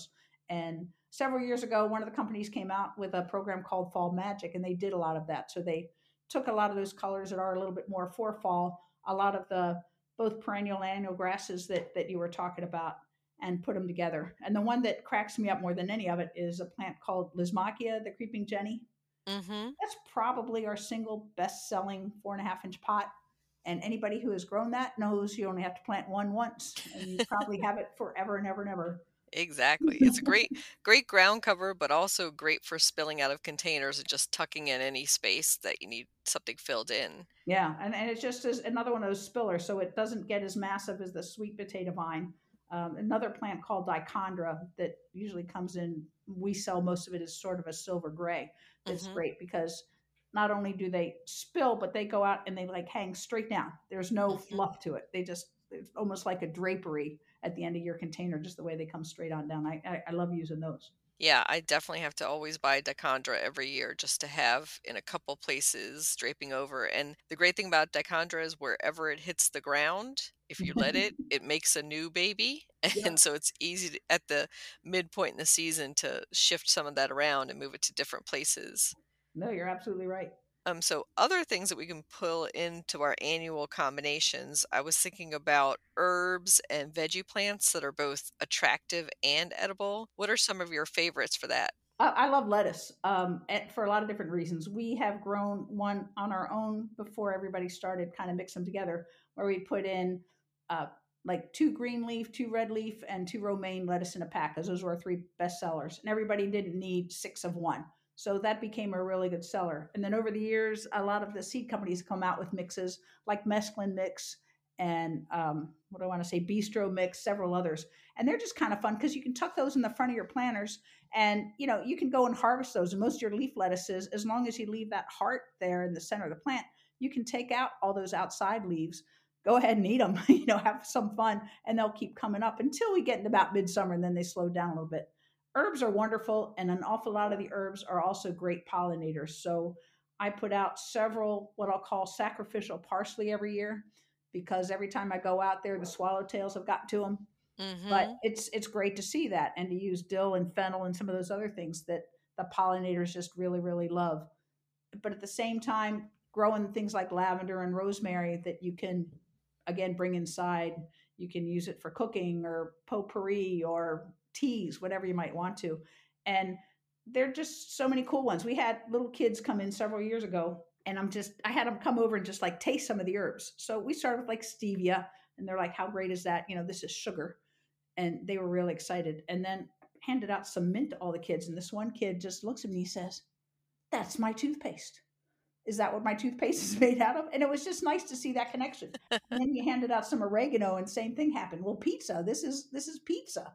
And several years ago, one of the companies came out with a program called Fall Magic, and they did a lot of that. So they took a lot of those colors that are a little bit more for fall, a lot of the both perennial and annual grasses that you were talking about, and put them together. And the one that cracks me up more than any of it is a plant called Lismachia, the creeping Jenny. Mm-hmm. That's probably our single best selling 4.5 inch pot. And anybody who has grown that knows you only have to plant one once and you probably have it forever and ever and ever. Exactly. It's a great ground cover, but also great for spilling out of containers and just tucking in any space that you need something filled in. Yeah, and it just is another one of those spillers, so it doesn't get as massive as the sweet potato vine. Another plant called dichondra that usually comes in, we sell most of it as sort of a silver gray. That's Mm-hmm. great because not only do they spill, but they go out and they like hang straight down. There's no Mm-hmm. fluff to it. It's almost like a drapery at the end of your container, just the way they come straight on down. I love using those. Yeah, I definitely have to always buy Dichondra every year just to have in a couple places draping over. And the great thing about Dichondra is wherever it hits the ground, if you let it, it makes a new baby. And Yep. so it's easy to, at the midpoint in the season to shift some of that around and move it to different places. No, you're absolutely right. So other things that we can pull into our annual combinations, I was thinking about herbs and veggie plants that are both attractive and edible. What are some of your favorites for that? I love lettuce for a lot of different reasons. We have grown one on our own before everybody started kind of mix them together, where we put in uh, like two green leaf, two red leaf, and two romaine lettuce in a pack, because those were our three best sellers. And everybody didn't need six of one. So that became a really good seller. And then over the years, a lot of the seed companies come out with mixes like Mesclun Mix and what do I want to say, Bistro Mix, several others. And they're just kind of fun because you can tuck those in the front of your planters and you can go and harvest those. And most of your leaf lettuces, as long as you leave that heart there in the center of the plant, you can take out all those outside leaves. Go ahead and eat them. Have some fun, and they'll keep coming up until we get into about midsummer, and then they slow down a little bit. Herbs are wonderful, and an awful lot of the herbs are also great pollinators. So I put out several what I'll call sacrificial parsley every year because every time I go out there, the swallowtails have gotten to them, but Mm-hmm. it's great to see that and to use dill and fennel and some of those other things that the pollinators just really really love. But at the same time, growing things like lavender and rosemary that you can again bring inside, you can use it for cooking or potpourri or teas, whatever you might want to. And there are just so many cool ones. We had little kids come in several years ago, and I had them come over and just like taste some of the herbs. So we started with like stevia, and they're like, how great is that? This is sugar, and they were really excited. And then handed out some mint to all the kids. And this one kid just looks at me and says, "That's my toothpaste. Is that what my toothpaste is made out of?" And it was just nice to see that connection. And then he handed out some oregano, and same thing happened. Well, pizza. This is pizza.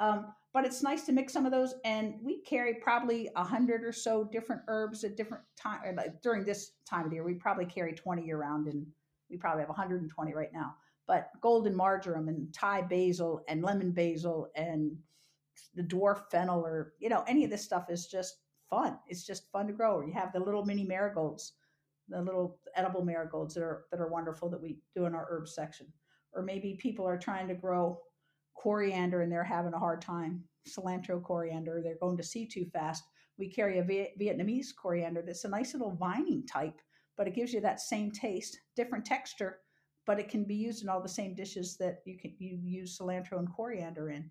But it's nice to mix some of those, and we carry probably 100 or so different herbs at different time. Like during this time of the year, we probably carry 20 year round, and we probably have 120 right now. But golden marjoram and Thai basil and lemon basil and the dwarf fennel, or any of this stuff is just fun. It's just fun to grow. Or you have the little mini marigolds, the little edible marigolds that are wonderful that we do in our herbs section. Or maybe people are trying to grow coriander and they're having a hard time. Cilantro coriander, they're going to seed too fast. We carry a Vietnamese coriander that's a nice little vining type, but it gives you that same taste, different texture, but it can be used in all the same dishes that you use cilantro and coriander in.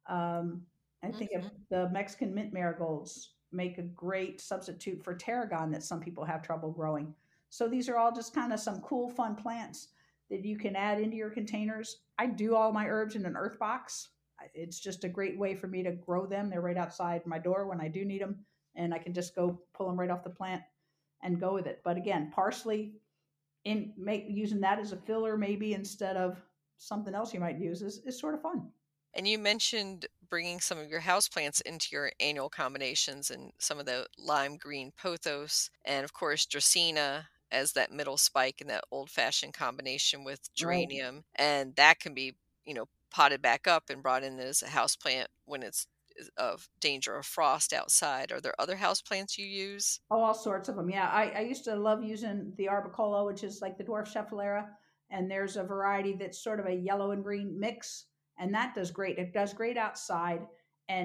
Um, I think of Mm-hmm. the Mexican mint marigolds make a great substitute for tarragon that some people have trouble growing. So these are all just kind of some cool, fun plants that you can add into your containers. I do all my herbs in an earth box. It's just a great way for me to grow them. They're right outside my door when I do need them, and I can just go pull them right off the plant and go with it. But again, parsley in make using that as a filler maybe instead of something else you might use is sort of fun. And you mentioned bringing some of your houseplants into your annual combinations and some of the lime green pothos, and of course, Dracaena as that middle spike in that old fashioned combination with Right. geranium. And that can be, potted back up and brought in as a houseplant when it's of danger of frost outside. Are there other houseplants you use? Oh, all sorts of them. Yeah, I used to love using the arbicola, which is like the dwarf schefflera, and there's a variety that's sort of a yellow and green mix, and that does great. It does great outside, and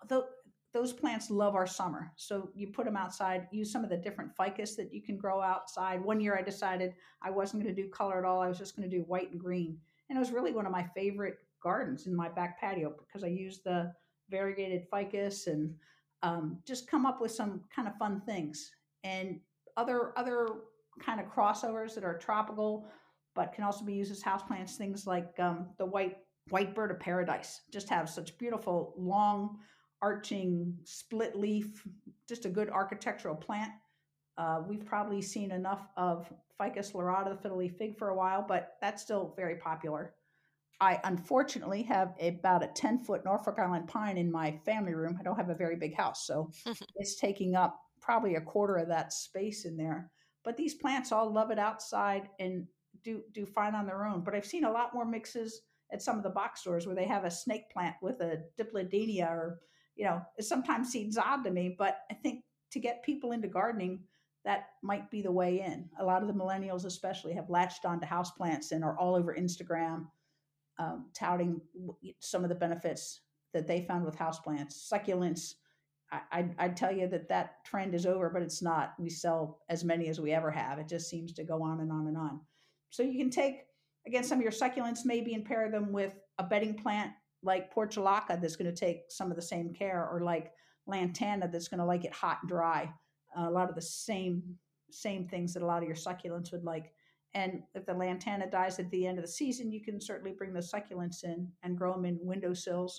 those plants love our summer. So you put them outside, use some of the different ficus that you can grow outside. One year I decided I wasn't going to do color at all. I was just going to do white and green. And it was really one of my favorite gardens in my back patio because I used the variegated ficus and just come up with some kind of fun things. And other kind of crossovers that are tropical but can also be used as houseplants, things like the white bird of paradise just have such beautiful long arching split leaf, just a good architectural plant. We've probably seen enough of Ficus lyrata, the fiddle leaf fig, for a while, but that's still very popular. I unfortunately have about a 10-foot Norfolk Island pine in my family room. I don't have a very big house, so it's taking up probably a quarter of that space in there. But these plants all love it outside and do fine on their own. But I've seen a lot more mixes at some of the box stores where they have a snake plant with a dipladenia, or it sometimes seems odd to me, but I think to get people into gardening, that might be the way in. A lot of the millennials especially have latched onto houseplants and are all over Instagram, touting some of the benefits that they found with houseplants. Succulents, I'd tell you that trend is over, but it's not. We sell as many as we ever have. It just seems to go on and on and on. So you can take, again, some of your succulents maybe and pair them with a bedding plant like portulaca that's going to take some of the same care, or like lantana that's going to like it hot and dry. A lot of the same things that a lot of your succulents would like. And if the lantana dies at the end of the season, you can certainly bring the succulents in and grow them in windowsills,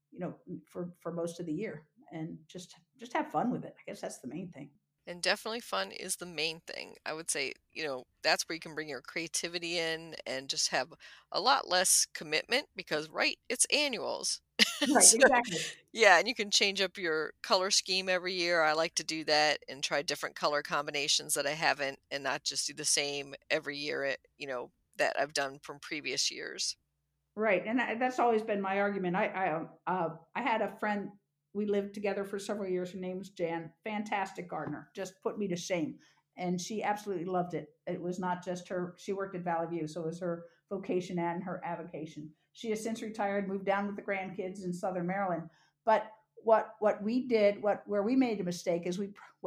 for most of the year, and just have fun with it. I guess that's the main thing. And definitely fun is the main thing. I would say, that's where you can bring your creativity in and just have a lot less commitment because, right, it's annuals. Right, So, exactly. yeah, and you can change up your color scheme every year. I like to do that and try different color combinations that I haven't, and not just do the same every year, that I've done from previous years. Right, and that's always been my argument. I had a friend. We lived together for several years. Her name was Jan. Fantastic gardener. Just put me to shame, and she absolutely loved it. It was not just her. She worked at Valley View, so it was her vocation and her avocation. She has since retired, moved down with the grandkids in Southern Maryland. But what we did, where we made a mistake is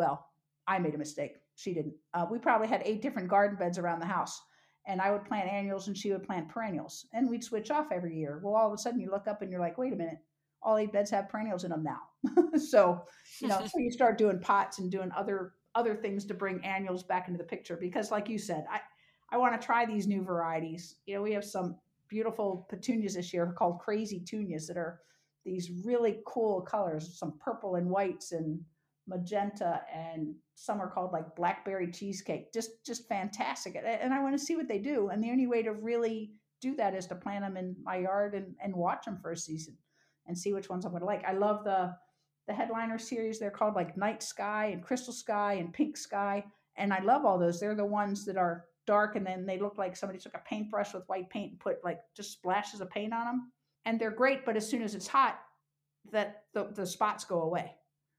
I made a mistake. She didn't. We probably had 8 different garden beds around the house, and I would plant annuals and she would plant perennials, and we'd switch off every year. Well, all of a sudden you look up and you're like, wait a minute, all 8 beds have perennials in them now. So, so you start doing pots and doing other things to bring annuals back into the picture, because like you said, I want to try these new varieties. We have some beautiful petunias this year called crazy tunias that are these really cool colors, some purple and whites and magenta, and some are called like blackberry cheesecake. Just fantastic. And I want to see what they do. And the only way to really do that is to plant them in my yard and watch them for a season and see which ones I'm going to like. I love the headliner series. They're called like Night Sky and Crystal Sky and Pink Sky. And I love all those. They're the ones that are dark and then they look like somebody took a paintbrush with white paint and put like just splashes of paint on them. And they're great, but as soon as it's hot, that the spots go away.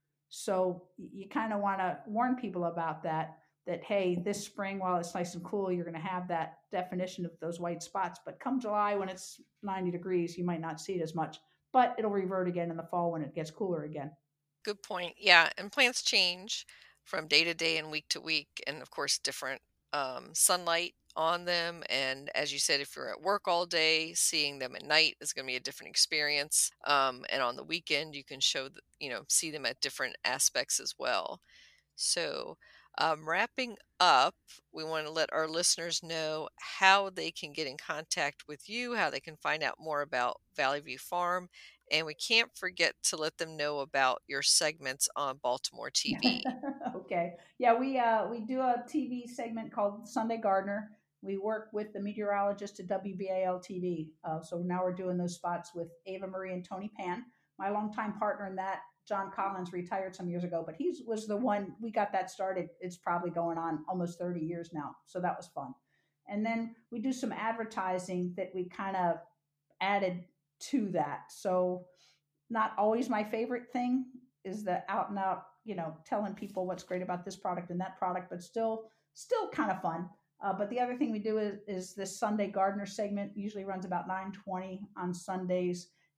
So you kind of want to warn people about that, hey, this spring, while it's nice and cool, you're going to have that definition of those white spots. But come July, when it's 90 degrees, you might not see it as much, but it'll revert again in the fall when it gets cooler again. Good point. Yeah, and plants change from day to day and week to week, and of course, different sunlight on them. And as you said, if you're at work all day, seeing them at night is going to be a different experience. And on the weekend, you can see them at different aspects as well. So, wrapping up, we want to let our listeners know how they can get in contact with you, how they can find out more about Valley View Farm, and we can't forget to let them know about your segments on Baltimore TV. Okay. Yeah, we do a TV segment called Sunday Gardener. We work with the meteorologist at WBAL TV. So now we're doing those spots with Ava Marie and Tony Pan. My longtime partner in that, John Collins, retired some years ago, but he was the one, we got that started. It's probably going on almost 30 years now. So that was fun. And then we do some advertising that we kind of added to that. So not always my favorite thing is the out and out, telling people what's great about this product and that product, but still kind of fun. But the other thing we do is this Sunday Gardener segment usually runs about 9:20 on Sundays,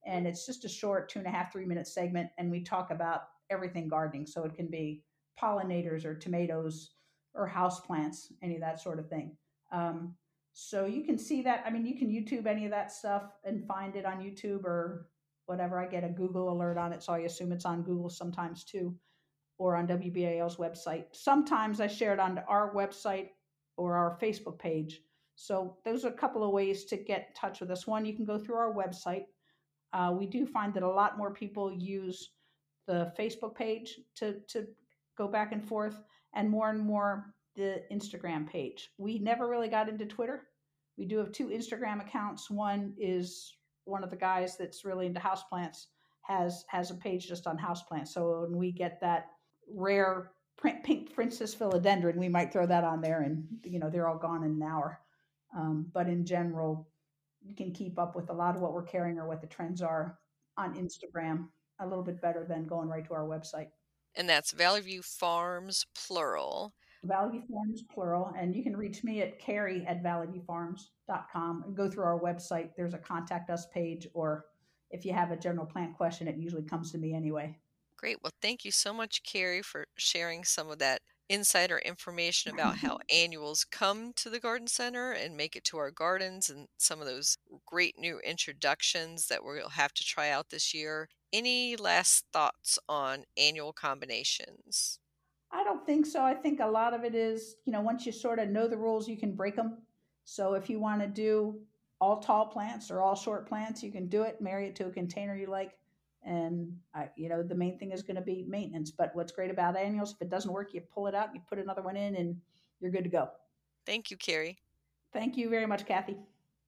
And it's just a short 2.5, 3 minute segment. And we talk about everything gardening. So it can be pollinators or tomatoes or houseplants, any of that sort of thing. Um, so you can see that. I mean, you can YouTube any of that stuff and find it on YouTube or whatever. I get a Google alert on it, so I assume it's on Google sometimes too, or on WBAL's website. Sometimes I share it on our website or our Facebook page. So those are a couple of ways to get in touch with us. One, you can go through our website. We do find that a lot more people use the Facebook page to go back and forth, and more the Instagram page. We never really got into Twitter. We do have 2 Instagram accounts. One is one of the guys that's really into houseplants has a page just on houseplants. So when we get that rare pink Princess philodendron, we might throw that on there, and they're all gone in an hour. But in general, you can keep up with a lot of what we're carrying or what the trends are on Instagram a little bit better than going right to our website. And that's Valley View Farms, plural. Valley View Farms, plural. And you can reach me at Carrie@valleyviewfarms.com and go through our website. There's a contact us page, or if you have a general plant question, it usually comes to me anyway. Great. Well, thank you so much, Carrie, for sharing some of that insider information about how annuals come to the garden center and make it to our gardens, and some of those great new introductions that we'll have to try out this year. Any last thoughts on annual combinations? I don't think so. I think a lot of it is, once you sort of know the rules, you can break them. So if you want to do all tall plants or all short plants, you can do it, marry it to a container you like. And, the main thing is going to be maintenance. But what's great about annuals, if it doesn't work, you pull it out, you put another one in, and you're good to go. Thank you, Carrie. Thank you very much, Kathy.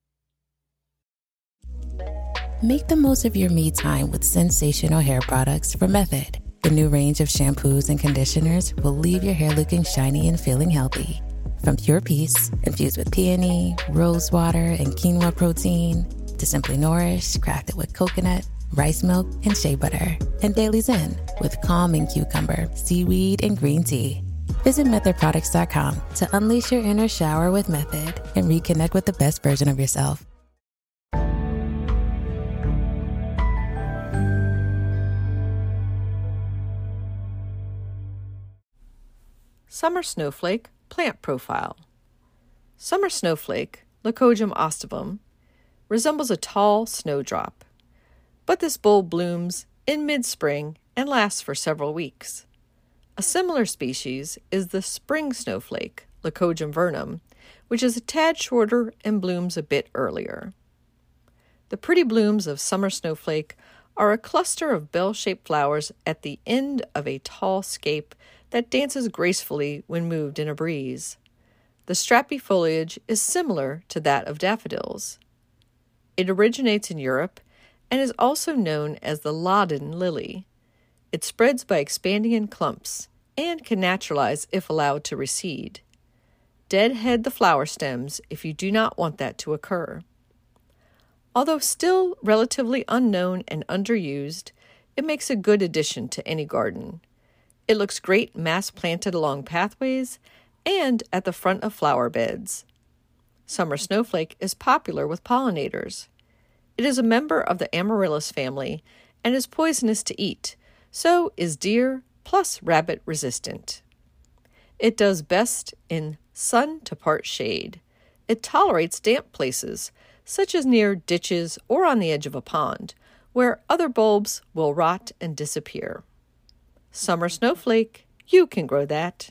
Make the most of your me time with sensational hair products from Method. The new range of shampoos and conditioners will leave your hair looking shiny and feeling healthy. From Pure Peace, infused with peony, rose water, and quinoa protein, to Simply Nourish, crafted with coconut, rice milk, and shea butter, and Daily Zen with calming cucumber, seaweed, and green tea. Visit methodproducts.com to unleash your inner shower with Method and reconnect with the best version of yourself. Summer snowflake plant profile. Summer snowflake, Lycodium ostivum, resembles a tall snowdrop, but this bulb blooms in mid-spring and lasts for several weeks. A similar species is the spring snowflake, Lycodium vernum, which is a tad shorter and blooms a bit earlier. The pretty blooms of summer snowflake are a cluster of bell-shaped flowers at the end of a tall scape that dances gracefully when moved in a breeze. The strappy foliage is similar to that of daffodils. It originates in Europe and is also known as the Loddon lily. It spreads by expanding in clumps and can naturalize if allowed to recede. Deadhead the flower stems if you do not want that to occur. Although still relatively unknown and underused, it makes a good addition to any garden. It looks great mass planted along pathways and at the front of flower beds. Summer snowflake is popular with pollinators. It is a member of the Amaryllis family and is poisonous to eat, so is deer plus rabbit resistant. It does best in sun to part shade. It tolerates damp places, such as near ditches or on the edge of a pond, where other bulbs will rot and disappear. Summer snowflake, you can grow that.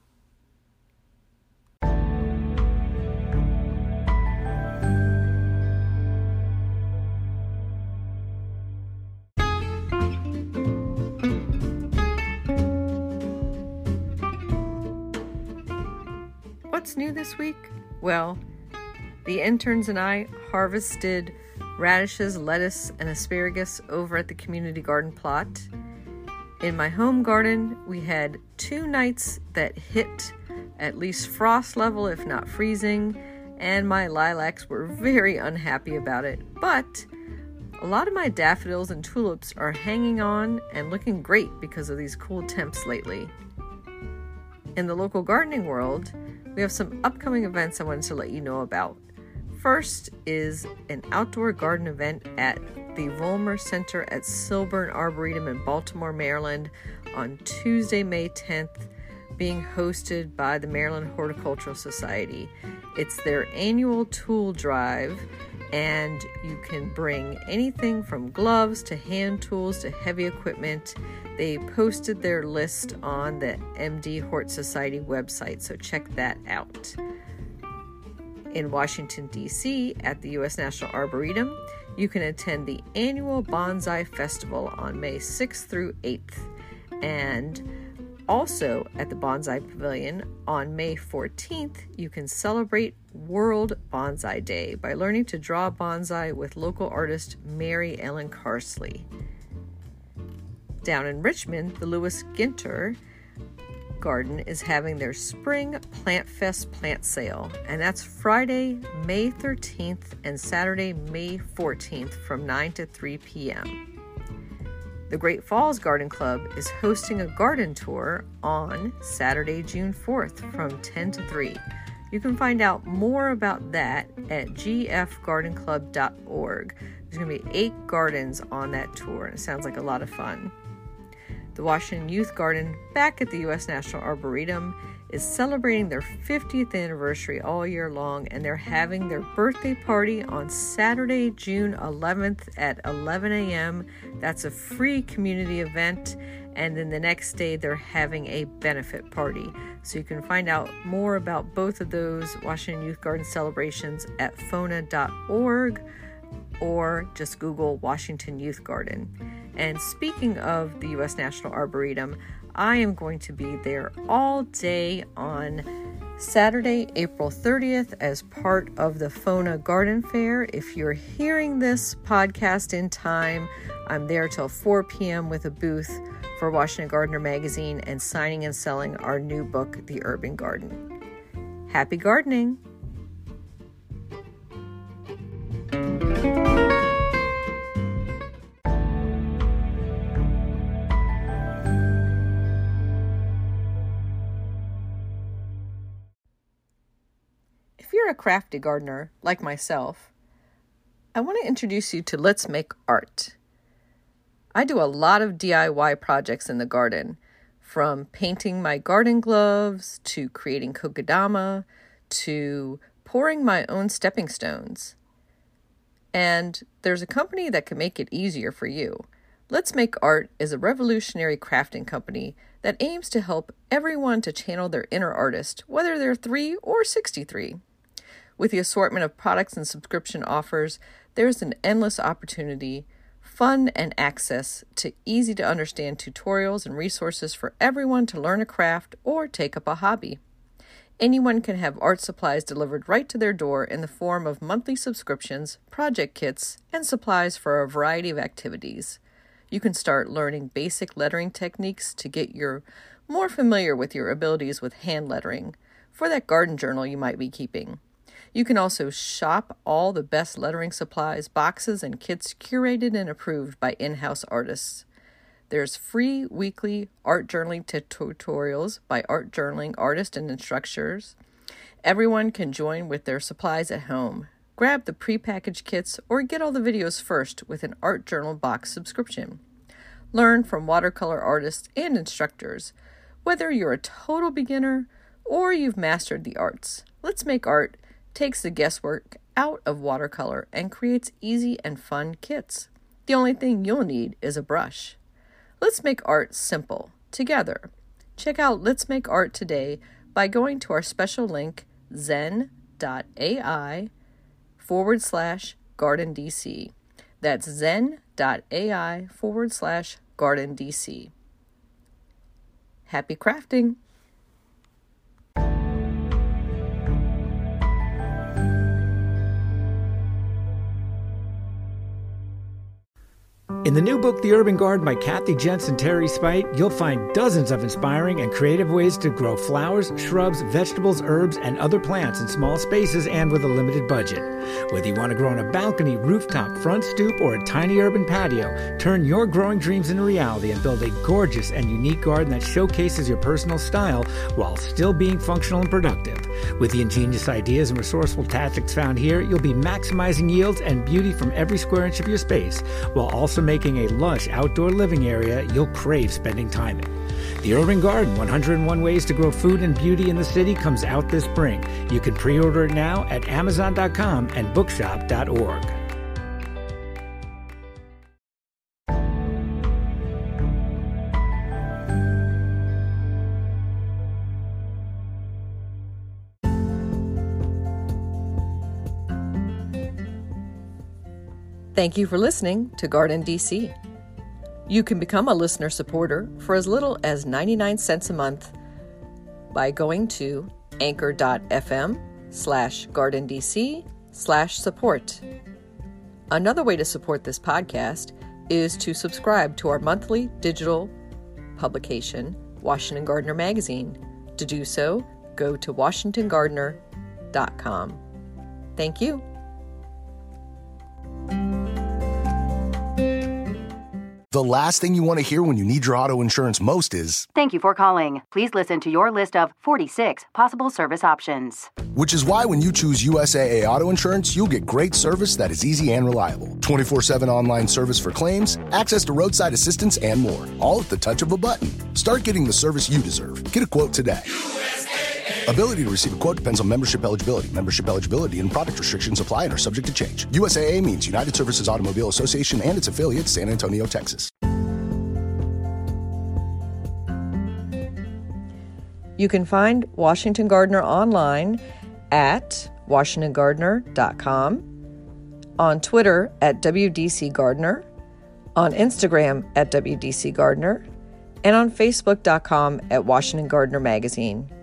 What's new this week? Well, the interns and I harvested radishes, lettuce, and asparagus over at the community garden plot. In my home garden, we had 2 nights that hit at least frost level, if not freezing, and my lilacs were very unhappy about it. But a lot of my daffodils and tulips are hanging on and looking great because of these cool temps lately. In the local gardening world, we have some upcoming events I wanted to let you know about. First is an outdoor garden event at the Vollmer Center at Silburn Arboretum in Baltimore, Maryland on Tuesday, May 10th, being hosted by the Maryland Horticultural Society. It's their annual tool drive, and you can bring anything from gloves to hand tools to heavy equipment. They posted their list on the MD Hort Society website, so check that out. In Washington, D.C., at the U.S. National Arboretum, you can attend the annual Bonsai Festival on May 6th through 8th. And also at the Bonsai Pavilion on May 14th, you can celebrate World Bonsai Day by learning to draw bonsai with local artist Mary Ellen Carsley. Down in Richmond, the Lewis Ginter Garden is having their Spring Plant Fest plant sale, and that's Friday, May 13th and Saturday, May 14th from 9 to 3 p.m. The Great Falls Garden Club is hosting a garden tour on Saturday, June 4th from 10 to 3. You can find out more about that at gfgardenclub.org. There's going to be 8 gardens on that tour, and it sounds like a lot of fun. The Washington Youth Garden, back at the U.S. National Arboretum, is celebrating their 50th anniversary all year long, and they're having their birthday party on Saturday, June 11th at 11 a.m. That's a free community event, and then the next day they're having a benefit party. So you can find out more about both of those Washington Youth Garden celebrations at fona.org or just Google Washington Youth Garden. And speaking of the U.S. National Arboretum, I am going to be there all day on Saturday, April 30th as part of the FONA Garden Fair. If you're hearing this podcast in time, I'm there till 4 p.m. with a booth for Washington Gardener magazine and signing and selling our new book, The Urban Garden. Happy gardening! If you're a crafty gardener like myself, I want to introduce you to Let's Make Art. I do a lot of DIY projects in the garden, from painting my garden gloves to creating kokedama to pouring my own stepping stones. And there's a company that can make it easier for you. Let's Make Art is a revolutionary crafting company that aims to help everyone to channel their inner artist, whether they're 3 or 63. With the assortment of products and subscription offers, there's an endless opportunity, fun, and access to easy-to-understand tutorials and resources for everyone to learn a craft or take up a hobby. Anyone can have art supplies delivered right to their door in the form of monthly subscriptions, project kits, and supplies for a variety of activities. You can start learning basic lettering techniques to get more familiar with your abilities with hand lettering for that garden journal you might be keeping. You can also shop all the best lettering supplies, boxes, and kits curated and approved by in-house artists. There's free weekly art journaling tutorials by art journaling artists and instructors. Everyone can join with their supplies at home. Grab the prepackaged kits or get all the videos first with an art journal box subscription. Learn from watercolor artists and instructors. Whether you're a total beginner or you've mastered the arts, Let's Make Art takes the guesswork out of watercolor and creates easy and fun kits. The only thing you'll need is a brush. Let's make art simple, together. Check out Let's Make Art today by going to our special link, zen.ai/GardenDC. That's zen.ai/GardenDC. Happy crafting! In the new book, The Urban Garden by Kathy Jentz and Terry Spite, you'll find dozens of inspiring and creative ways to grow flowers, shrubs, vegetables, herbs, and other plants in small spaces and with a limited budget. Whether you want to grow on a balcony, rooftop, front stoop, or a tiny urban patio, turn your growing dreams into reality and build a gorgeous and unique garden that showcases your personal style while still being functional and productive. With the ingenious ideas and resourceful tactics found here, you'll be maximizing yields and beauty from every square inch of your space, while also making a lush outdoor living area you'll crave spending time in. The Urban Garden, 101 Ways to Grow Food and Beauty in the City, comes out this spring. You can pre-order it now at Amazon.com and bookshop.org. Thank you for listening to Garden DC. You can become a listener supporter for as little as 99 cents a month by going to anchor.fm/GardenDC/support. Another way to support this podcast is to subscribe to our monthly digital publication, Washington Gardener Magazine. To do so, go to WashingtonGardener.com. Thank you. The last thing you want to hear when you need your auto insurance most is, "Thank you for calling. Please listen to your list of 46 possible service options." Which is why when you choose USAA Auto Insurance, you'll get great service that is easy and reliable. 24/7 online service for claims, access to roadside assistance, and more. All at the touch of a button. Start getting the service you deserve. Get a quote today. USAA. Ability to receive a quote depends on membership eligibility. Membership eligibility and product restrictions apply and are subject to change. USAA means United Services Automobile Association and its affiliates, San Antonio, Texas. You can find Washington Gardener online at WashingtonGardener.com, on Twitter at WDC Gardener, on Instagram at WDC Gardener, and on Facebook.com at Washington Gardener Magazine.